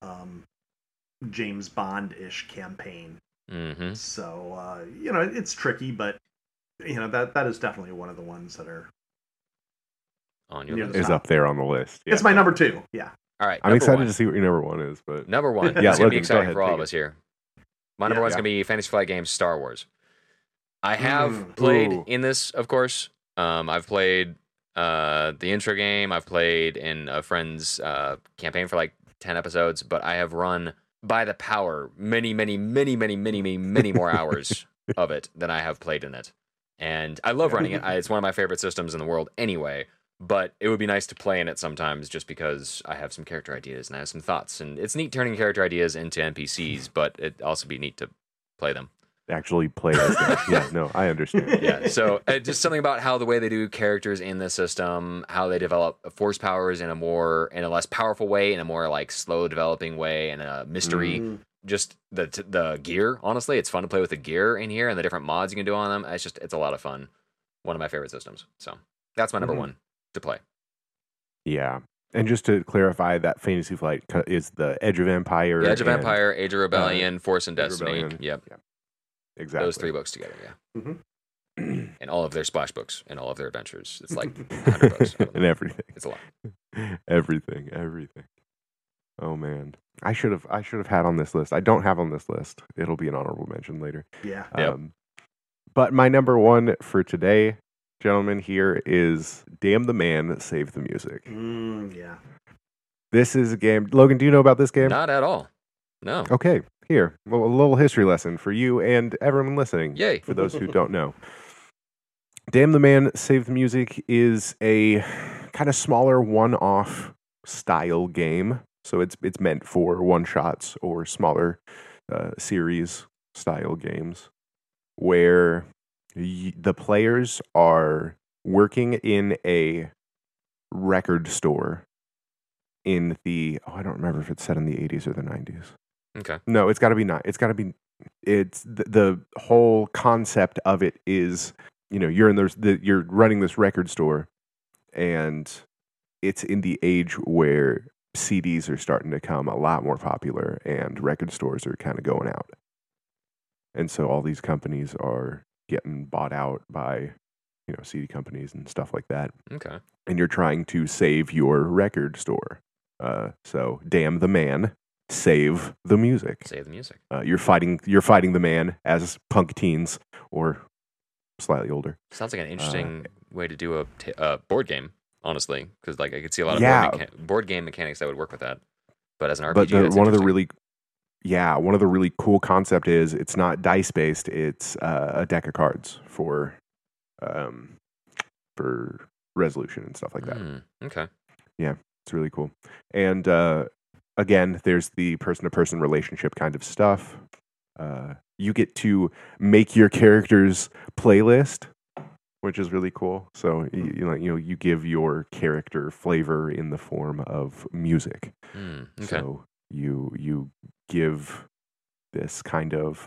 James Bond-ish campaign. Mm-hmm. So it's tricky, but that is definitely one of the ones that are on your list. Is up there on the list. Yeah. It's my number 2. Yeah. All right. I'm excited to see what your number 1 is, but number 1. It's gonna be exciting for all of us here. My number 1 is gonna be Fantasy Flight Games Star Wars. I have played in this, of course. I've played the intro game. I've played in a friend's campaign for like 10 episodes, but I have run by the power many more hours of it than I have played in it. And I love running it. It's one of my favorite systems in the world anyway, but it would be nice to play in it sometimes just because I have some character ideas and I have some thoughts. And it's neat turning character ideas into NPCs, but it'd also be neat to play them. actually play as them. Yeah, no, I understand. Yeah, so just something about how the way they do characters in the system, how they develop force powers in a less powerful way, in a more like slow developing way, and a mystery. Just the gear. Honestly, it's fun to play with the gear in here and the different mods you can do on them. It's a lot of fun. One of my favorite systems. So that's my number one to play. Yeah. And just to clarify, that Fantasy Flight is the Edge of Empire. Edge of Empire, Age of Rebellion, Force and Destiny. Rebellion. Yep. Yeah. Exactly. Those 3 books together, yeah. And all of their splash books and all of their adventures. It's like 100 books. And everything. It's a lot. Everything. Oh man. I should have had on this list. I don't have on this list. It'll be an honorable mention later. Yeah. But my number one for today, gentlemen, here is Damn the Man, Save the Music. Yeah. This is a game. Logan, do you know about this game? Not at all. No. Okay. Here, a little history lesson for you and everyone listening. Yay. For those who don't know. Damn the Man, Save the Music is a kind of smaller one-off style game. So it's meant for one-shots or smaller series style games where the players are working in a record store in I don't remember if it's set in the 80s or the 90s. Okay. No, it's got to be not. It's got to be. It's the whole concept of it is, you're running this record store, and it's in the age where CDs are starting to come a lot more popular, and record stores are kind of going out, and so all these companies are getting bought out by, CD companies and stuff like that. Okay. And you're trying to save your record store. So damn the man. Save the music. Save the music. You're fighting the man as punk teens or slightly older. Sounds like an interesting way to do a board game, honestly, because like I could see a lot of board game mechanics that would work with that. But as an RPG, but one of the really cool concept is it's not dice based. It's a deck of cards for resolution and stuff like that. Okay. Yeah, it's really cool. And again, there's the person-to-person relationship kind of stuff. You get to make your character's playlist, which is really cool. So you give your character flavor in the form of music. Okay. So you give this kind of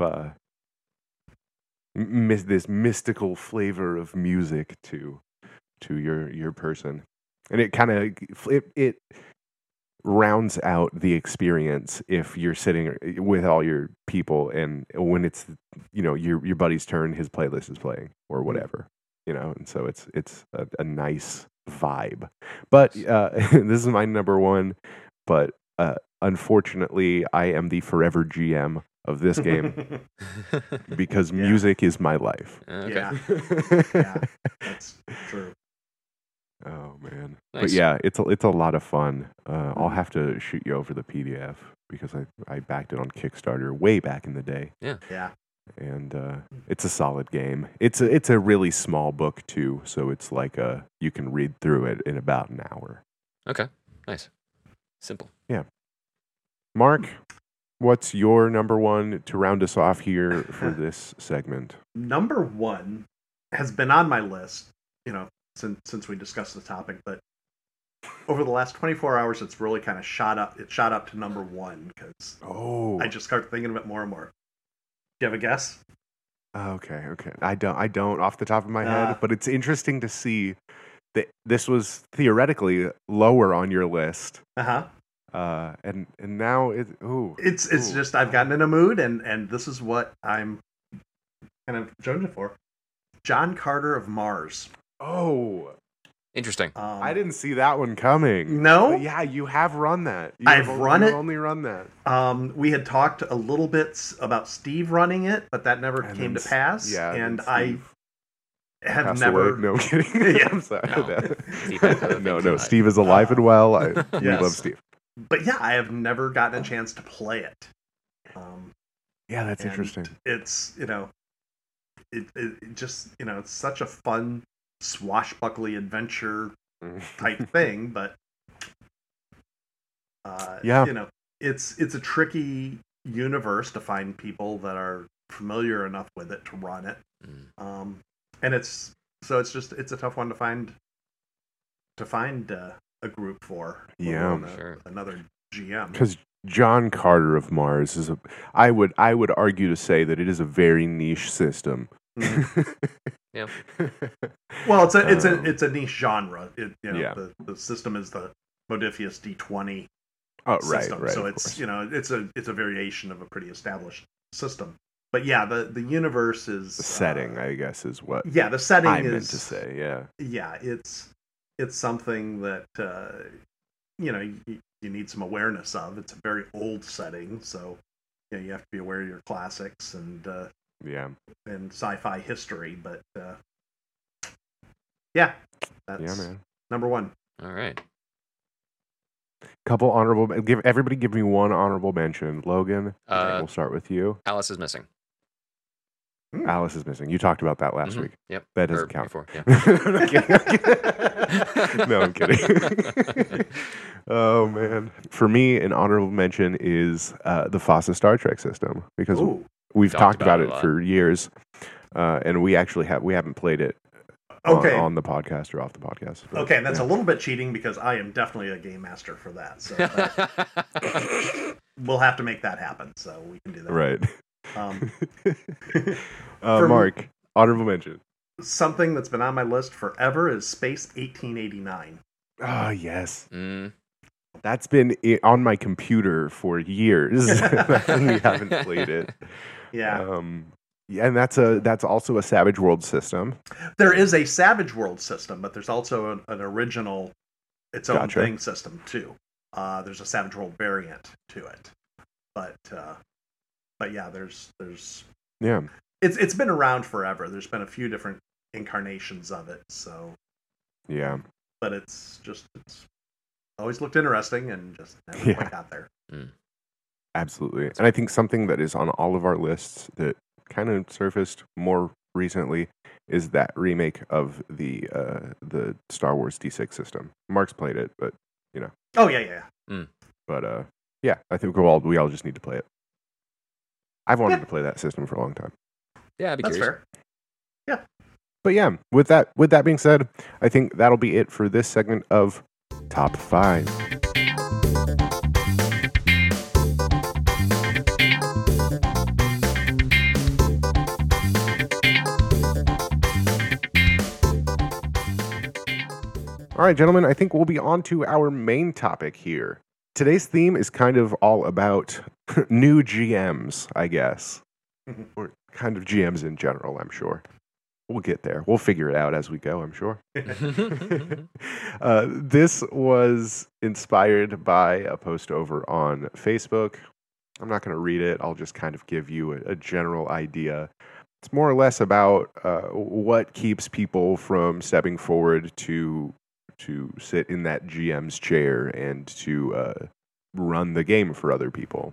this mystical flavor of music to your person, and it kind of it rounds out the experience if you're sitting with all your people and when it's your buddy's turn, his playlist is playing or whatever, and so it's a nice vibe. But this is my number one, but unfortunately I am the forever GM of this game because music is my life. Okay. Yeah, that's true. Oh man. Nice. But yeah, it's a lot of fun. I'll have to shoot you over the PDF because I backed it on Kickstarter way back in the day. Yeah. And it's a solid game. It's a really small book too, so it's like you can read through it in about an hour. Okay. Nice. Simple. Yeah. Mark, what's your number one to round us off here for this segment? Number one has been on my list, since we discussed the topic, but over the last 24 hours, it's really kind of shot up. It shot up to number one because I just start thinking of it more and more. Do you have a guess? Okay. I don't off the top of my head, but it's interesting to see that this was theoretically lower on your list. And now it's just I've gotten in a mood, and this is what I'm kind of jonesing for. John Carter of Mars. Oh, interesting. I didn't see that one coming. No? But yeah, you have run that. I've only run that. We had talked a little bit about Steve running it, but that never came to pass. Yeah, and I have never. never. No, I'm kidding. Yeah. I'm sorry. No. No. Steve is alive and well. We Yes. love Steve. But yeah, I have never gotten a chance to play it. Yeah, that's and interesting. It's it just it's such a fun swashbuckly adventure type thing, but it's a tricky universe to find people that are familiar enough with it to run it. Mm. And it's a tough one to find a group for. Yeah, sure. Another GM. Because John Carter of Mars is I would argue to say that it is a very niche system. Yeah. Well, it's a niche genre. Yeah. The system is the Modiphius D20 Oh, system, right. so it's it's a variation of a pretty established system. But yeah, the universe is The setting, I guess, is what the setting I is meant to say. Yeah. Yeah, it's something that you need some awareness of. It's a very old setting, so you have to be aware of your classics and sci-fi history. But that's man. number one. All right. Couple give me one honorable mention. Logan, we'll start with you. Alice is missing. Alice is missing. You talked about that last week. Yep. That doesn't count. Before, yeah. No, I'm kidding. Oh man, for me, an honorable mention is the FASA Star Trek system, because we've talked about it for years, and we haven't played it. On the podcast or off the podcast. But, okay, that's a little bit cheating because I am definitely a game master for that. So we'll have to make that happen so we can do that. Right. Mark, honorable mention. Something that's been on my list forever is Space 1889. Oh, yes. That's been on my computer for years. We haven't played it. Yeah. And that's also a Savage World system. There is a Savage World system, but there's also an original, its own thing system too. There's a Savage World variant to it, but yeah, there's it's been around forever. There's been a few different incarnations of it, so yeah. But it's always looked interesting and just never quite got there. Absolutely, and I think something that is on all of our lists that kind of surfaced more recently is that remake of the Star Wars D6 system. Mark's played it, but Oh yeah. But I think we all just need to play it. I've wanted to play that system for a long time. Yeah, I'd be curious. Fair. Yeah. But yeah, with that being said, I think that'll be it for this segment of Top 5. All right, gentlemen, I think we'll be on to our main topic here. Today's theme is kind of all about new GMs, I guess. Or kind of GMs in general, I'm sure. We'll get there. We'll figure it out as we go, I'm sure. This was inspired by a post over on Facebook. I'm not going to read it. I'll just kind of give you a general idea. It's more or less about what keeps people from stepping forward to sit in that GM's chair and to run the game for other people.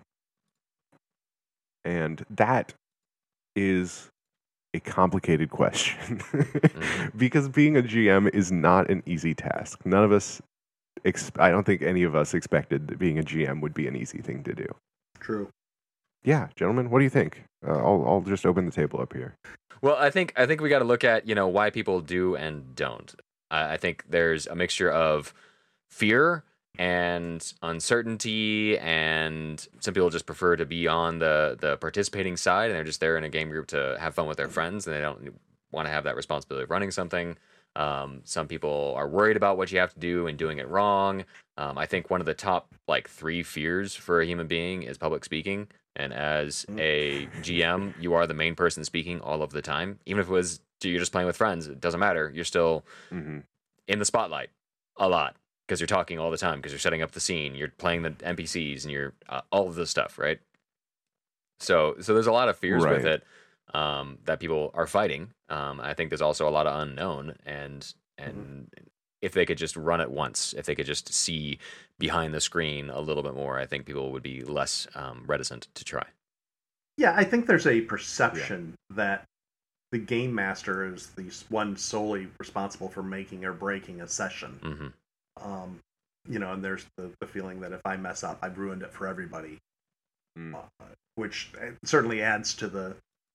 And that is a complicated question because being a GM is not an easy task. None of us, I don't think any of us expected that being a GM would be an easy thing to do. True. Yeah, gentlemen, what do you think? I'll just open the table up here. Well, I think we got to look at why people do and don't. I think there's a mixture of fear and uncertainty, and some people just prefer to be on the participating side, and they're just there in a game group to have fun with their friends, and they don't want to have that responsibility of running something. Some people are worried about what you have to do and doing it wrong. I think one of the top 3 fears for a human being is public speaking. And as a GM, you are the main person speaking all of the time. Even if it was you're just playing with friends, it doesn't matter. You're still in the spotlight a lot because you're talking all the time, because you're setting up the scene, you're playing the NPCs, and you're all of this stuff, right? So there's a lot of fears with it that people are fighting. I think there's also a lot of unknown, and if they could just run it once, if they could just see behind the screen a little bit more, I think people would be less reticent to try. Yeah, I think there's a perception that the game master is the one solely responsible for making or breaking a session. And there's the feeling that if I mess up, I've ruined it for everybody, which certainly adds to the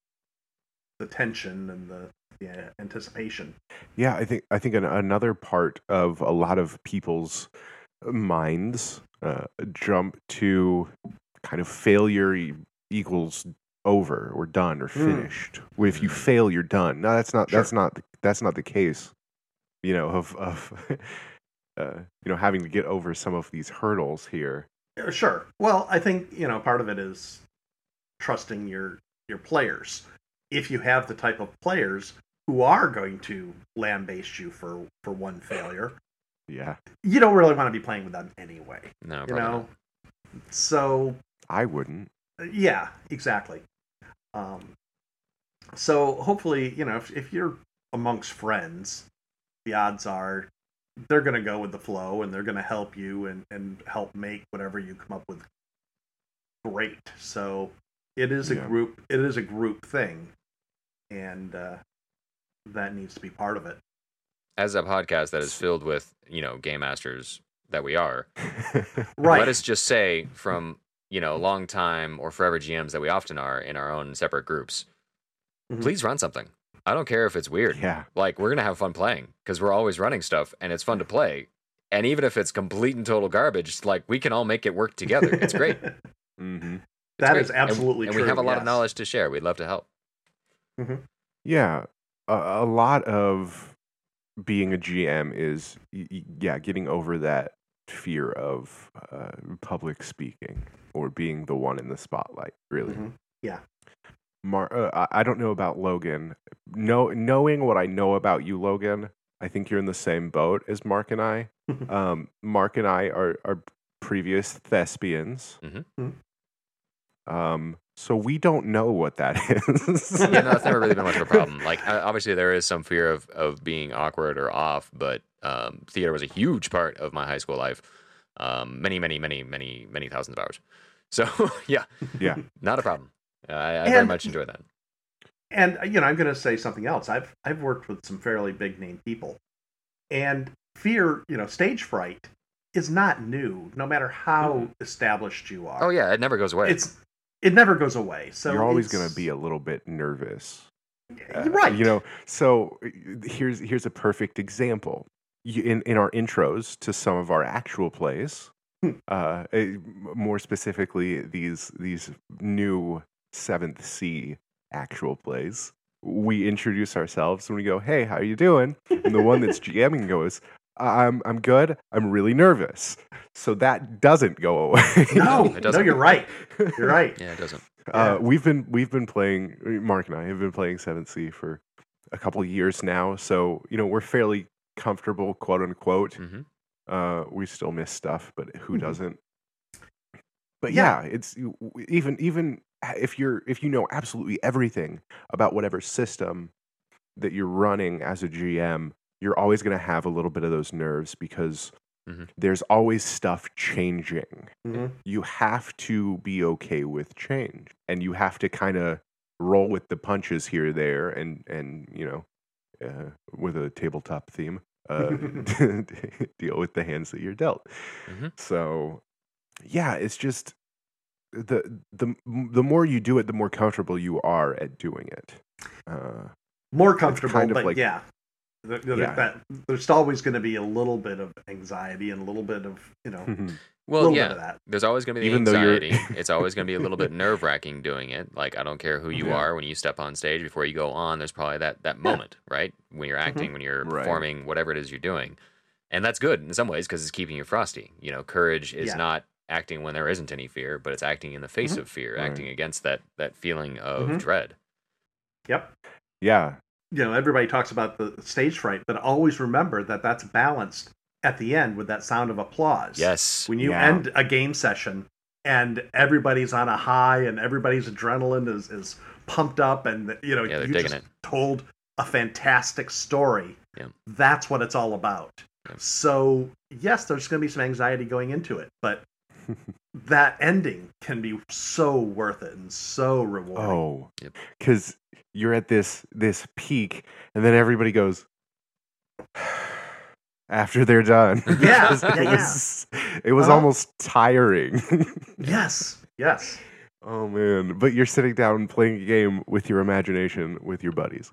tension and the anticipation. Yeah, I think another part of a lot of people's minds jump to kind of failure equals over or done or finished. If you fail, you're done. No, that's not. Sure. That's not the case. You know, of having to get over some of these hurdles here. Sure. Well, I think part of it is trusting your players. If you have the type of players who are going to lambaste you for one failure, Yeah, you don't really want to be playing with them anyway. No, You probably know. not. So I wouldn't. yeah, exactly. So hopefully, if you're amongst friends, the odds are they're going to go with the flow and they're going to help you and help make whatever you come up with great. So it is a Yeah. group thing, and that needs to be part of it. As a podcast that is filled with, game masters that we are, Right. let us just say from, long time or forever GMs that we often are in our own separate groups, Mhm. please run something. I don't care if it's weird. Yeah. Like, we're going to have fun playing because we're always running stuff and it's fun to play. And even if it's complete and total garbage, like, we can all make it work together. It's great. Mm-hmm. That great. is absolutely and true. we have a lot of yes. knowledge to share. We'd love to help. Yeah, a lot of being a GM is getting over that fear of public speaking or being the one in the spotlight. Really. Mhm. Yeah. I don't know about Logan. Knowing what I know about you, Logan, I think you're in the same boat as Mark and I. Mark and I are previous thespians. So we don't know what that is. Yeah, no, that's never really been much of a problem. Like, obviously, there is some fear of being awkward or off, but theater was a huge part of my high school life. Many thousands of hours. So, yeah, not a problem. I very much enjoy that. And I'm going to say something else. I've worked with some fairly big name people, and fear, stage fright, is not new. No matter how established you are. Oh yeah, it never goes away. It never goes away. So you're always going to be a little bit nervous, right? So here's a perfect example. In our intros to some of our actual plays, more specifically these new 7th C actual plays, we introduce ourselves and we go, "Hey, how you doing?" And the one that's GMing goes, I'm good. I'm really nervous." So that doesn't go away. No, it doesn't. No, you're right. You're right. Yeah, it doesn't. We've been playing. Mark and I have been playing 7th C for a couple of years now, so we're fairly comfortable, quote unquote. We still miss stuff, but who doesn't? But yeah, it's even if you know absolutely everything about whatever system that you're running as a GM, you're always going to have a little bit of those nerves because there's always stuff changing. You have to be okay with change, and you have to kind of roll with the punches here or there, and with a tabletop theme, deal with the hands that you're dealt. So yeah, it's just the more you do it, the more comfortable you are at doing it. More comfortable, kind of but like- yeah. There's always going to be a little bit of anxiety and a little bit of Well, little yeah, bit of that. there's always going to be the Even though you're- anxiety. It's always going to be a little bit nerve-wracking doing it. Like, I don't care who you are when you step on stage. Before you go on, there's probably that moment, right? When you're acting, when you're Right. performing, whatever it is you're doing. And that's good in some ways because it's keeping you frosty. Courage is not acting when there isn't any fear, but it's acting in the face of fear, acting against that feeling of dread. Yep. Yeah. Everybody talks about the stage fright, but always remember that that's balanced at the end with that sound of applause. Yes. When you end a game session and everybody's on a high and everybody's adrenaline is pumped up and they're you digging just it. told a fantastic story. Yeah. That's what it's all about. Yeah. So yes, there's going to be some anxiety going into it, but that ending can be so worth it and so rewarding. Oh, Yep. because you're at this peak, and then everybody goes after they're done. Yeah, it was Uh-huh. almost tiring. Yes. Oh man! But you're sitting down playing a game with your imagination with your buddies.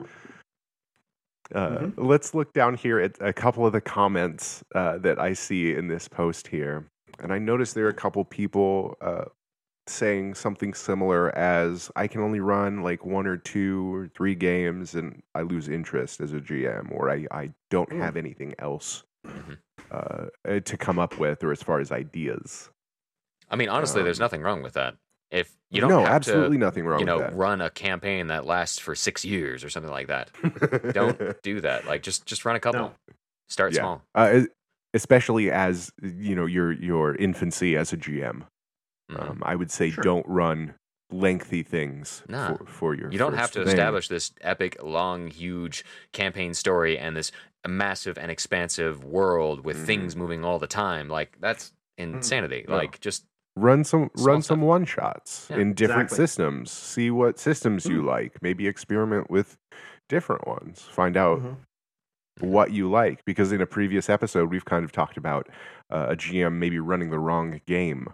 Let's look down here at a couple of the comments that I see in this post here, and I noticed there are a couple people saying something similar as, "I can only run like 1 or 2 or 3 games, and I lose interest as a GM, or I don't have anything else to come up with, or as far as ideas." I mean, honestly, there's nothing wrong with that. If you don't No, have absolutely to, nothing wrong with that. run a campaign that lasts for 6 years or something like that, don't do that. Like, just run a couple. No. Start small. Especially as your infancy as a GM. I would say don't run lengthy things for your. You don't have to thing. establish this epic, long, huge campaign story and this massive and expansive world with things moving all the time. Like, that's insanity. No. Like, just run some stuff. one shots in different Exactly. systems. See what systems you like. Maybe experiment with different ones. Find out what you like, because in a previous episode we've kind of talked about a GM maybe running the wrong game.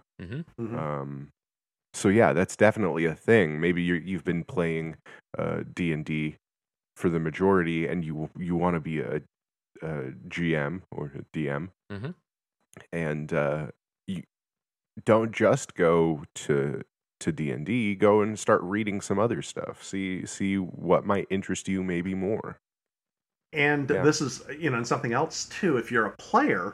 So yeah, that's definitely a thing. Maybe you've been playing D&D for the majority, and you want to be a GM or a DM, and you don't just go to D&D. Go and start reading some other stuff. See what might interest you maybe more. And this is, and something else too, if you're a player,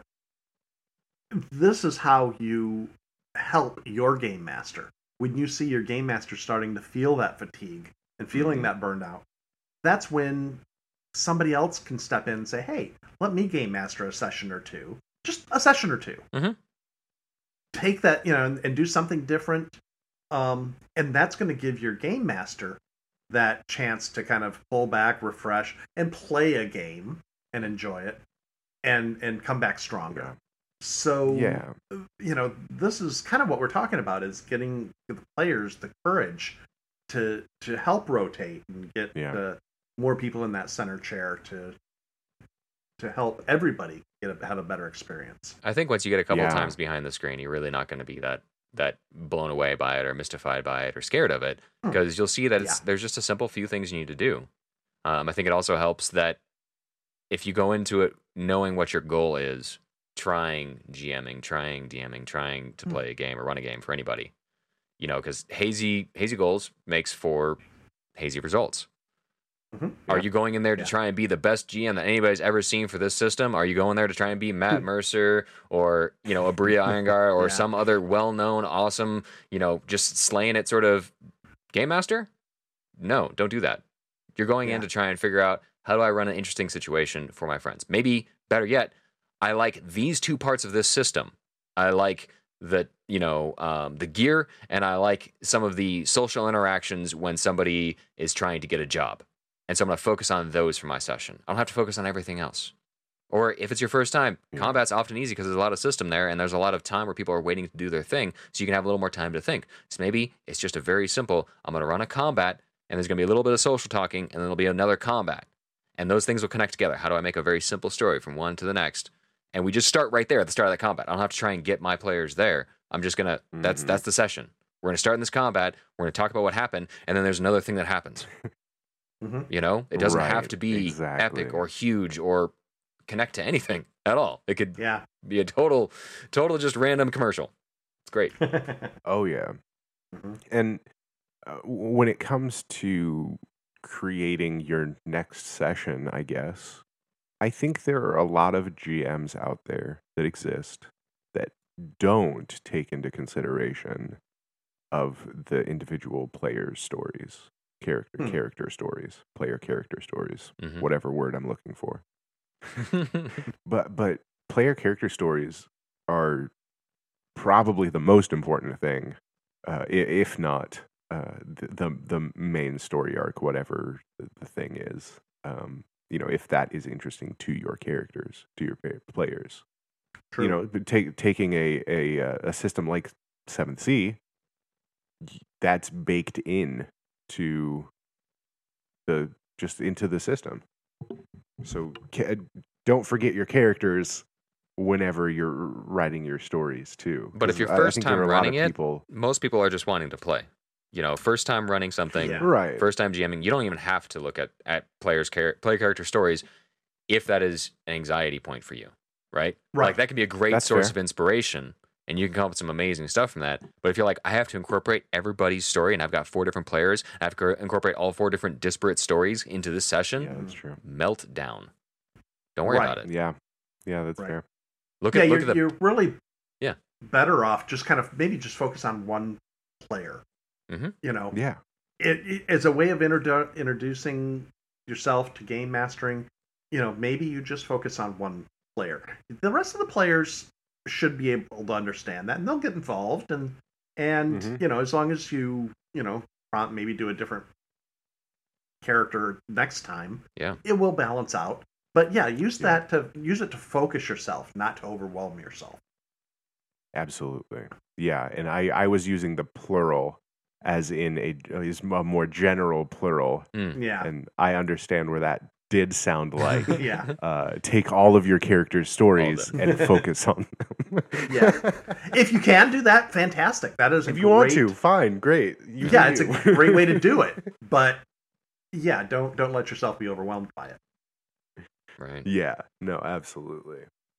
this is how you help your game master. When you see your game master starting to feel that fatigue and feeling that burned out, that's when somebody else can step in and say, hey, let me game master a session or two. Just a session or two. Take that, and do something different. And that's going to give your game master that chance to kind of pull back, refresh, and play a game and enjoy it and come back stronger. So, this is kind of what we're talking about, is getting the players the courage to help rotate and get more people in that center chair to help everybody have a better experience. I think once you get a couple times behind the screen, you're really not going to be that blown away by it or mystified by it or scared of it, because you'll see that there's just a simple few things you need to do. I think it also helps that if you go into it knowing what your goal is, trying GMing, trying DMing, trying to play a game or run a game for anybody, because hazy goals makes for hazy results. Are you going in there to try and be the best GM that anybody's ever seen for this system? Are you going there to try and be Matt Mercer or, Abria Iyengar or some other well-known, awesome, just slaying it sort of game master? No, don't do that. You're going in to try and figure out, how do I run an interesting situation for my friends? Maybe, better yet, I like these 2 parts of this system. I like the gear, and I like some of the social interactions when somebody is trying to get a job. And so I'm going to focus on those for my session. I don't have to focus on everything else. Or if it's your first time, combat's often easy because there's a lot of system there, and there's a lot of time where people are waiting to do their thing, so you can have a little more time to think. So maybe it's just a very simple, I'm going to run a combat, and there's going to be a little bit of social talking, and then there'll be another combat. And those things will connect together. How do I make a very simple story from one to the next? And we just start right there at the start of that combat. I don't have to try and get my players there. I'm just going to, that's the session. We're going to start in this combat, we're going to talk about what happened, and then there's another thing that happens. It doesn't have to be epic or huge or connect to anything at all. It could be a total just random commercial. It's great. Oh yeah. And when it comes to creating your next session, I guess, I think there are a lot of GMs out there that exist that don't take into consideration of the individual players' stories. Character stories, player character stories, whatever word I'm looking for. but player character stories are probably the most important thing, if not the main story arc, whatever the thing is. If that is interesting to your characters, to your players. True. Taking a system like 7th Sea, that's baked in to into the system. So don't forget your characters whenever you're writing your stories too. But if you're first time running it, most people are just wanting to play. first time running something, Yeah. Right. first time GMing, you don't even have to look at players' play character stories if that is an anxiety point for you, right? Right. Like that could be a great That's source fair. of inspiration, and you can come up with some amazing stuff from that. But if you're like, I have to incorporate everybody's story, and I've got 4 different players, I have to incorporate all 4 different disparate stories into this session, Yeah, that's true. melt down. Don't worry Right. about it. Yeah, that's Right. fair. Look Yeah, at the you're really Yeah. better off just kind of maybe just focus on one player. Mhm. You know, Yeah, it as a way of introducing yourself to game mastering. Maybe you just focus on one player. The rest of the players should be able to understand that, and they'll get involved. And Mhm. as long as you prompt, maybe do a different character next time, Yeah. it will balance out. But yeah, use it to focus yourself, not to overwhelm yourself. absolutely. Yeah, and I was using the plural as in a more general plural, Yeah, and I understand where that did sound like. yeah. Take all of your characters' stories them. and focus on them. Yeah. If you can do that, fantastic. That is If you want to, great- fine, great. You yeah, do it's a you. great way to do it. But yeah, don't let yourself be overwhelmed by it. Right. Yeah, no, absolutely.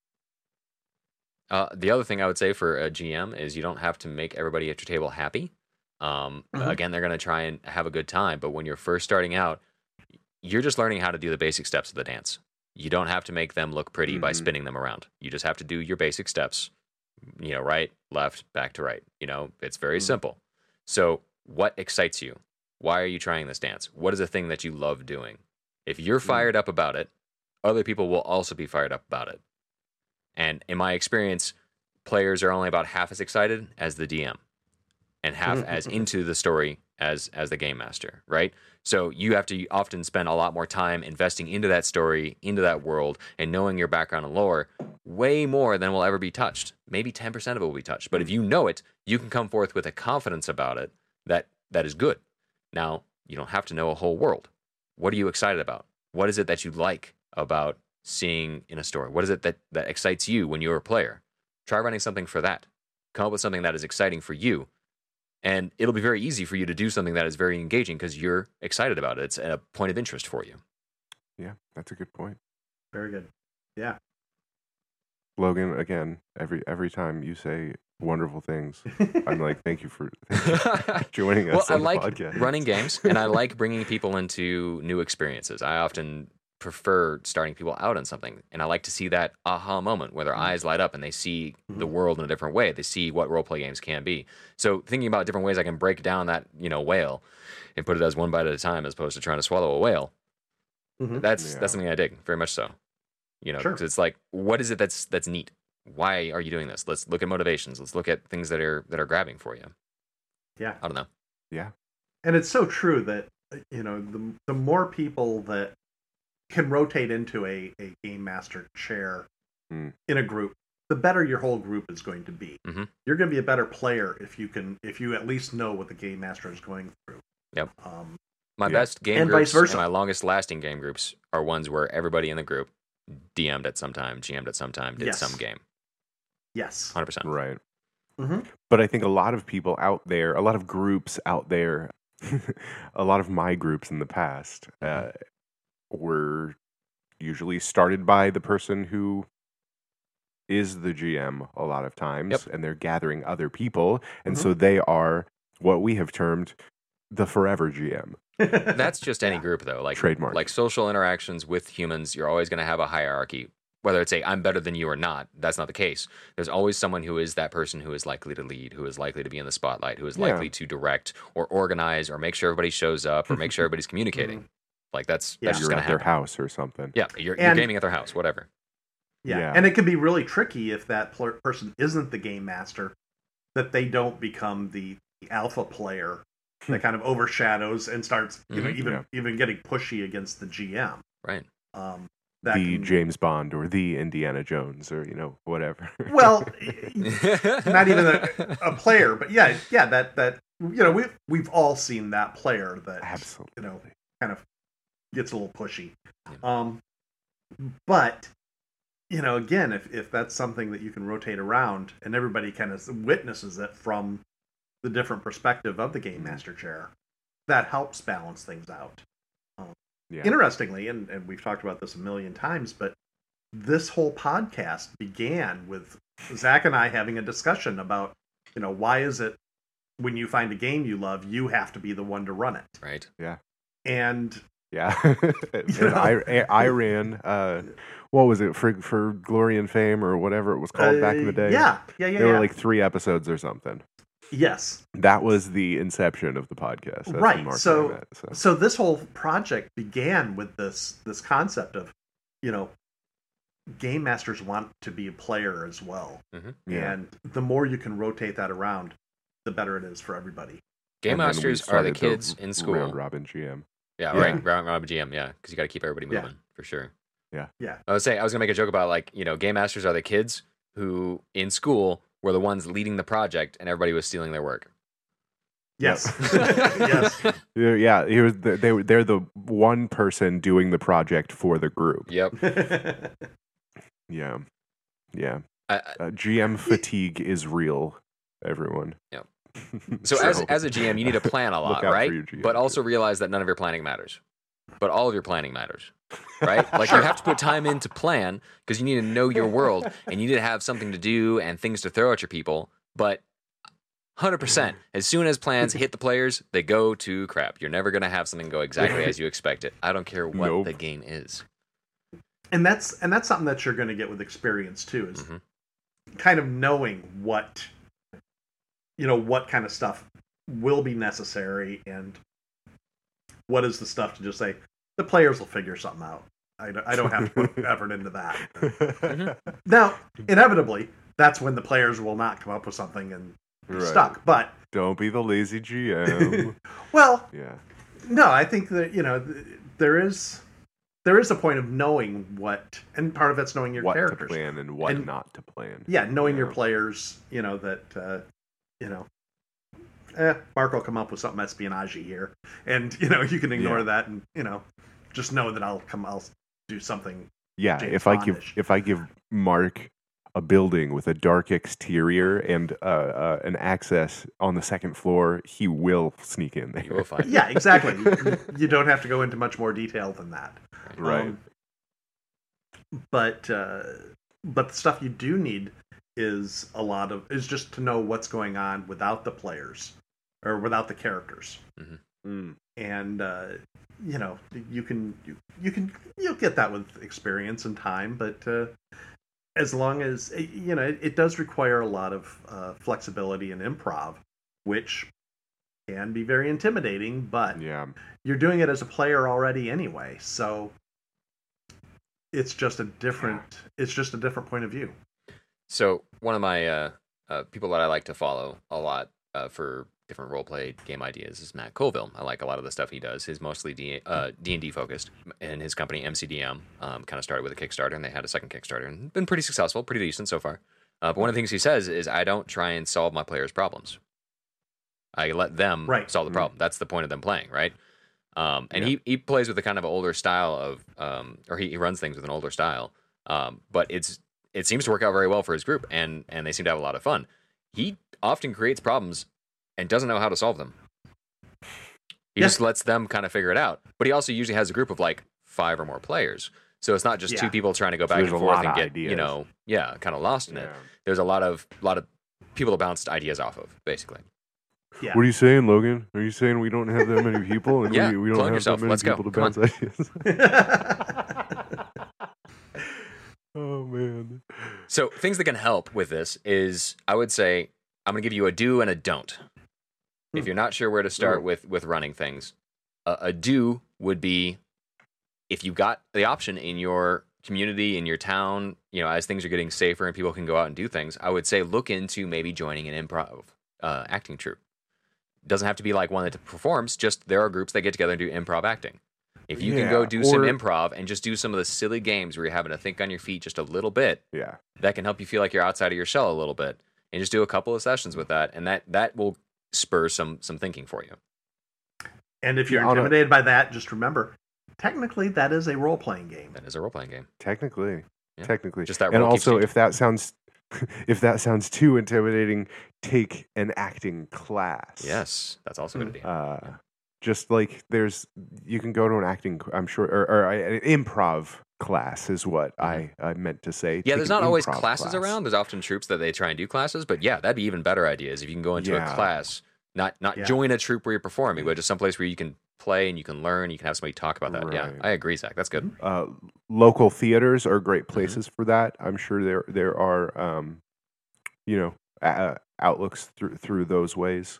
The other thing I would say for a GM is you don't have to make everybody at your table happy. Again, they're going to try and have a good time, but when you're first starting out, you're just learning how to do the basic steps of the dance. You don't have to make them look pretty by Mhm. spinning them around. You just have to do your basic steps. Right, left, back to right. It's very simple. So, what excites you? Why are you trying this dance? What is the thing that you love doing? If you're fired up about it, other people will also be fired up about it. And in my experience, players are only about half as excited as the DM and half as into the story as the game master, right? So you have to often spend a lot more time investing into that story, into that world, and knowing your background and lore way more than will ever be touched. Maybe 10% of it will be touched. But if you know it, you can come forth with a confidence about it that is good. Now, you don't have to know a whole world. What are you excited about? What is it that you like about seeing in a story? What is it that excites you when you're a player? Try running something for that. Come up with something that is exciting for you. And it'll be very easy for you to do something that is very engaging because you're excited about it. It's a point of interest for you. Yeah, that's a good point. Very good. Yeah. Logan, again, every time you say wonderful things, I'm like, thank you for joining us Well, on I like the podcast. running games, and I like bringing people into new experiences. I often prefer starting people out on something, and I like to see that aha moment where their eyes light up and they see the world in a different way. They see what roleplay games can be. So thinking about different ways I can break down that whale and put it as one bite at a time as opposed to trying to swallow a whale. Mhm. That's Yeah. something I dig very much so. Sure. Because it's like, what is it that's neat? Why are you doing this? Let's look at motivations. Let's look at things that are grabbing for you. Yeah. I don't know. Yeah. And it's so true that the more people that can rotate into a game master chair Mm. in a group, the better your whole group is going to be. Mhm. You're going to be a better player if you at least know what the game master is going through. Yep. Um, My Yeah. best game And groups vice versa. and my longest lasting game groups are ones where everybody in the group DM'd at some time, GM'd at some time, did Yes. some game. yes. 100%. Right. hmm But I think a lot of people out there, a lot of groups out there, a lot of my groups in the past were usually started by the person who is the GM a lot of times, Yep. and they're gathering other people, and Mhm. so they are what we have termed the forever GM. That's just any group though. Like Trademark. Like social interactions with humans, you're always going to have a hierarchy. Whether it's I'm better than you or not, that's not the case. There's always someone who is that person who is likely to lead, who is likely to be in the spotlight, who is Yeah. likely to direct or organize or make sure everybody shows up or make sure everybody's communicating. Like that's Yeah. just You're going at to their happen. house or something. Yeah, you're And- gaming at their house, whatever. Yeah. Yeah. And it can be really tricky if that person isn't the game master, that they don't become the alpha player that kind of overshadows and starts Mhm. even getting pushy against the GM. Right. That The can- James Bond or the Indiana Jones or whatever. well, not even a player, but yeah, that we've all seen that player that Absolutely. kind of gets a little pushy. But again, if that's something that you can rotate around and everybody kind of witnesses it from the different perspective of the game master chair, that helps balance things out. Interestingly, and we've talked about this a million times, but this whole podcast began with Zach and I having a discussion about, why is it when you find a game you love, you have to be the one to run it? Right. Yeah. And I ran, what was it, for Glory and Fame or whatever it was called back in the day? Yeah. There were like 3 episodes or something. Yes. That was the inception of the podcast. That's right. Mark So this whole project began with this concept of, game masters want to be a player as well. Mm-hmm. Yeah. And the more you can rotate that around, the better it is for everybody. Game masters are the kids in school. Round robin GM. Yeah, right. Round robin GM, yeah. Because you got to keep everybody moving, for sure. Yeah. I was going to make a joke about, game masters are the kids who, in school, were the ones leading the project, and everybody was stealing their work. Yes. Yes. Yeah. They're the one person doing the project for the group. Yep. Yeah. GM fatigue is real, everyone. Yep. So as a GM, you need to plan a lot, right? But also realize that none of your planning matters. But all of your planning matters, right? Like you have to put time in to plan because you need to know your world and you need to have something to do and things to throw at your people. But 100%, as soon as plans hit the players, they go to crap. You're never going to have something go exactly as you expect it. I don't care what the game is. And that's something that you're going to get with experience too, is kind of knowing what kind of stuff will be necessary and what is the stuff to just say, the players will figure something out. I don't have to put effort into that. Now, inevitably, that's when the players will not come up with something and be stuck. But don't be the lazy GM. Well, yeah. No, I think that there is a point of knowing what, and part of it's knowing your characters, what to plan and what not to plan. Yeah, knowing your players. Mark will come up with something espionage here, and you can ignore that, and just know that I'll do something. Yeah, James if I give Mark a building with a dark exterior and an access on the second floor, he will sneak in there. He will find Yeah, exactly. You don't have to go into much more detail than that. Right. But the stuff you do need is just to know what's going on without the players or without the characters. Mm-hmm. And you'll get that with experience and time, but as long as it does require a lot of flexibility and improv, which can be very intimidating, but you're doing it as a player already anyway, so it's just a different point of view. So one of my people that I like to follow a lot for different role-play game ideas is Matt Colville. I like a lot of the stuff he does. He's mostly D&D focused, and his company MCDM kind of started with a Kickstarter, and they had a second Kickstarter, and been pretty successful, pretty decent so far. But one of the things he says is, I don't try and solve my players' problems. I let them solve the problem. That's the point of them playing, right? And he plays with a kind of older style of, or he runs things with an older style, but it seems to work out very well for his group, and they seem to have a lot of fun. He often creates problems and doesn't know how to solve them. He just lets them kind of figure it out. But he also usually has a group of like 5 or more players. So it's not just 2 people trying to go back and forth and get, kind of lost in it. There's a lot of people to bounce ideas off of, basically. Yeah. What are you saying, Logan? Are you saying we don't have that many people and we don't have yourself. that many people to bounce ideas? Oh, man. So things that can help with this is, I would say, I'm going to give you a do and a don't. If you're not sure where to start with running things, a do would be, if you've got the option in your community, in your town, as things are getting safer and people can go out and do things, I would say look into maybe joining an improv acting troupe. Doesn't have to be like one that performs, just there are groups that get together and do improv acting. If you can go do some improv and just do some of the silly games where you're having to think on your feet just a little bit, that can help you feel like you're outside of your shell a little bit. And just do a couple of sessions with that, and that will spur some thinking for you. And if you're intimidated by that, just remember, technically that is a role-playing game. That is a role-playing game. Technically. Just that. And also, if that sounds if that sounds too intimidating, take an acting class. Yes, that's also a good idea. Just like you can go to an acting, I'm sure, or an improv class is what I meant to say. Yeah, Take there's an not always improv classes class. around. There's often troops that they try and do classes, but yeah, that'd be even better ideas if you can go into a class, not join a troop where you're performing, but just someplace where you can play and you can learn, you can have somebody talk about that. Yeah, Right. I agree, Zach. That's good. Local theaters are great places for that. I'm sure there are, outlooks through those ways.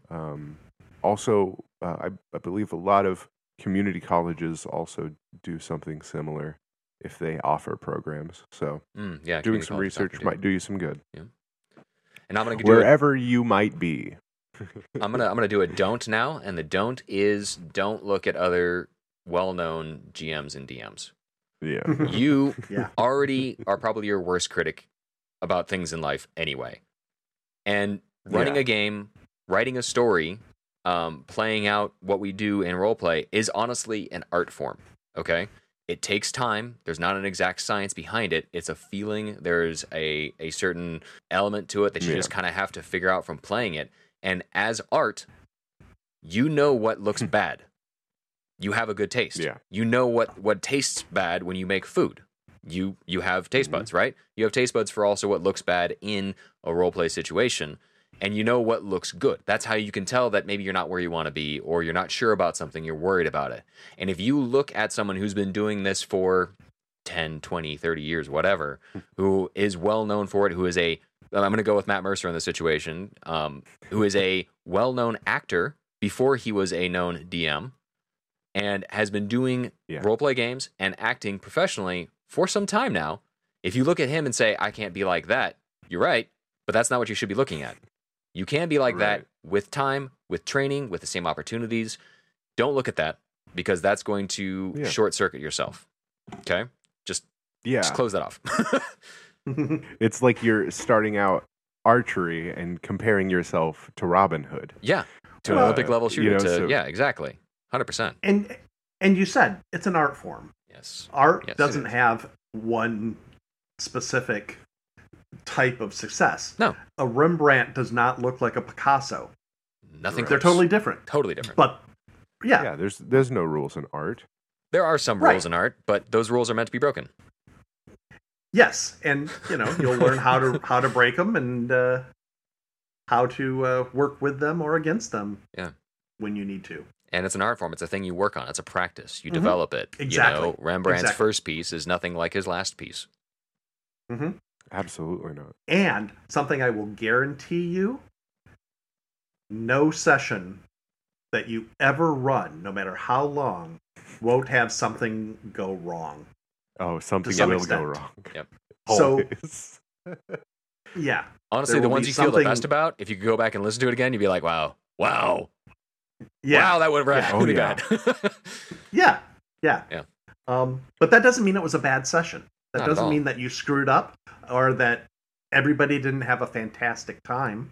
Also, I believe a lot of community colleges also do something similar if they offer programs. So yeah, doing some research might do you some good. Yeah. And I'm gonna wherever you might be. I'm gonna do a don't now, and the don't is don't look at other well-known GMs and DMs. Yeah, you already are probably your worst critic about things in life anyway. And running a game, writing a story, playing out what we do in roleplay is honestly an art form. Okay, it takes time. There's not an exact science behind it. It's a feeling. There's a certain element to it that you just kind of have to figure out from playing it. And as art, you know what looks bad. You have a good taste. Yeah. You know what tastes bad when you make food. You have taste buds, right? You have taste buds for also what looks bad in a roleplay situation. And you know what looks good. That's how you can tell that maybe you're not where you want to be, or you're not sure about something, you're worried about it. And if you look at someone who's been doing this for 10, 20, 30 years, whatever, who is well known for it, who is I'm going to go with Matt Mercer in this situation, who is a well-known actor before he was a known DM, and has been doing roleplay games and acting professionally for some time now. If you look at him and say, I can't be like that, you're right, but that's not what you should be looking at. You can be like that with time, with training, with the same opportunities. Don't look at that, because that's going to short-circuit yourself. Okay? Just close that off. It's like you're starting out archery and comparing yourself to Robin Hood. Yeah, to an Olympic level shooter. Yeah, exactly. 100%. And you said it's an art form. Yes. Art doesn't have one specific type of success. No. A Rembrandt does not look like a Picasso. Nothing. They're totally different. Totally different. But yeah, there's no rules in art. There are some rules in art, but those rules are meant to be broken. Yes, and you'll learn how to break them and how to work with them or against them. Yeah. When you need to. And it's an art form. It's a thing you work on. It's a practice. You develop it. Exactly. Rembrandt's first piece is nothing like his last piece. Mm-hmm. Absolutely not. And something I will guarantee you, no session that you ever run, no matter how long, won't have something go wrong. Oh, something will go wrong. Yep. So, yeah. Honestly, the ones you feel the best about, if you could go back and listen to it again, you'd be like, wow. Yeah. Wow, that went really bad. Yeah. But that doesn't mean it was a bad session. That Not doesn't mean that you screwed up or that everybody didn't have a fantastic time.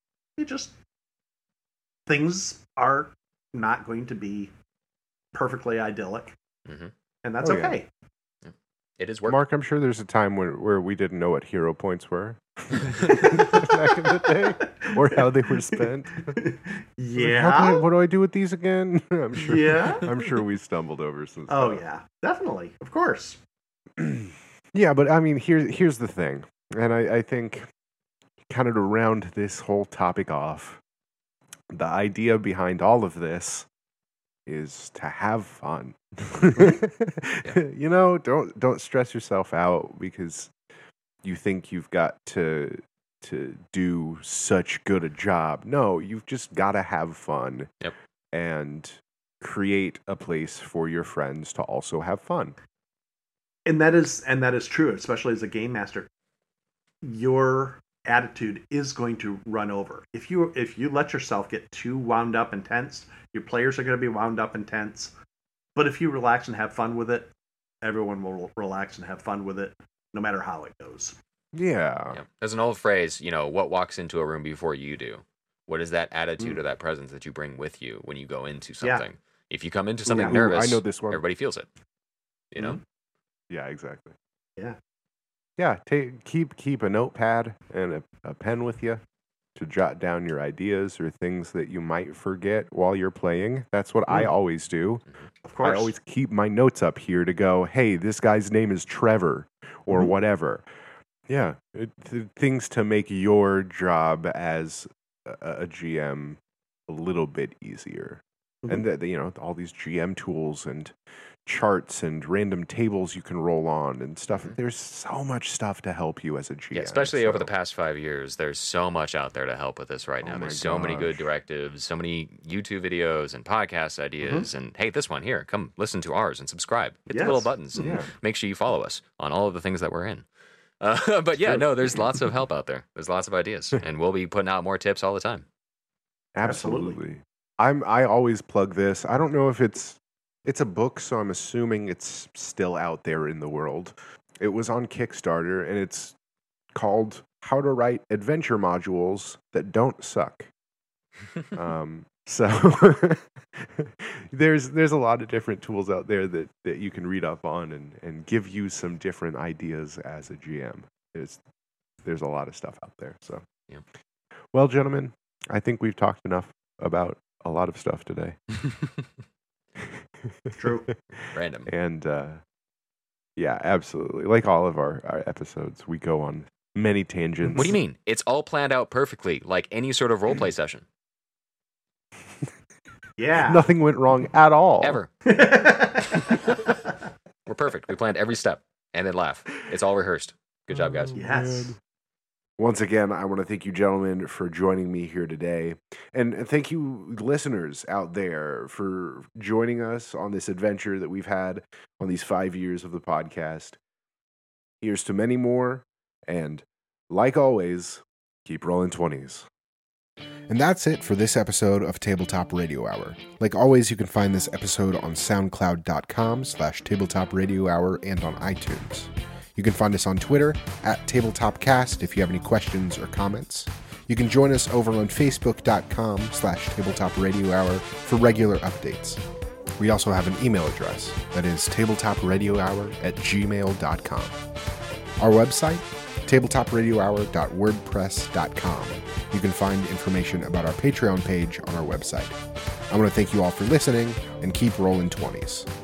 Things are not going to be perfectly idyllic. Mm-hmm. And that's okay. Yeah. It is work. Mark, I'm sure there's a time where we didn't know what hero points were back in the day, or how they were spent. Yeah. What do I do with these again? I'm sure. Yeah. I'm sure we stumbled over some stuff. Oh yeah, definitely, of course. Yeah, but I mean, here's the thing, and I think kind of to round this whole topic off, the idea behind all of this is to have fun. Don't stress yourself out because you think you've got to do such good a job. No, you've just got to have fun. Yep. And create a place for your friends to also have fun. And that is true, especially as a game master. Your attitude is going to run over. If you let yourself get too wound up and tense, your players are going to be wound up and tense. But if you relax and have fun with it, everyone will relax and have fun with it, no matter how it goes. Yeah. There's an old phrase, what walks into a room before you do? What is that attitude or that presence that you bring with you when you go into something? Yeah. If you come into something nervous, I know this one. Everybody feels it. Yeah, exactly. Yeah. yeah, keep a notepad and a pen with you to jot down your ideas or things that you might forget while you're playing. That's what I always do. Of course. I always keep my notes up here to go, hey, this guy's name is Trevor or whatever. Yeah, things to make your job as a GM a little bit easier. And all these GM tools and charts and random tables you can roll on and stuff. There's so much stuff to help you as a GM. Yeah, especially over the past 5 years, there's so much out there to help with this right now. There's so many good directives, so many YouTube videos and podcast ideas. And hey, this one here, come listen to ours and subscribe. Hit the little buttons and make sure you follow us on all of the things that we're in. But yeah, no, there's lots of help out there. There's lots of ideas, and we'll be putting out more tips all the time. Absolutely. I always plug this. I don't know if it's a book, so I'm assuming it's still out there in the world. It was on Kickstarter, and it's called How to Write Adventure Modules That Don't Suck. So there's a lot of different tools out there that you can read up on and give you some different ideas as a GM. There's a lot of stuff out there. So, well, gentlemen, I think we've talked enough about a lot of stuff today. True. Random. And yeah, absolutely. Like all of our episodes, we go on many tangents. What do you mean? It's all planned out perfectly, like any sort of roleplay session. Yeah. Nothing went wrong at all. Ever. We're perfect. We planned every step and then laugh. It's all rehearsed. Good job, guys. Yes. Once again, I want to thank you, gentlemen, for joining me here today. And thank you, listeners out there, for joining us on this adventure that we've had on these 5 years of the podcast. Here's to many more. And like always, keep rolling 20s. And that's it for this episode of Tabletop Radio Hour. Like always, you can find this episode on soundcloud.com/Tabletop Radio Hour and on iTunes. You can find us on Twitter @TabletopCast if you have any questions or comments. You can join us over on Facebook.com/Tabletop Radio Hour for regular updates. We also have an email address that is tabletopradiohour@gmail.com. Our website, tabletopradiohour.wordpress.com. You can find information about our Patreon page on our website. I want to thank you all for listening and keep rolling 20s.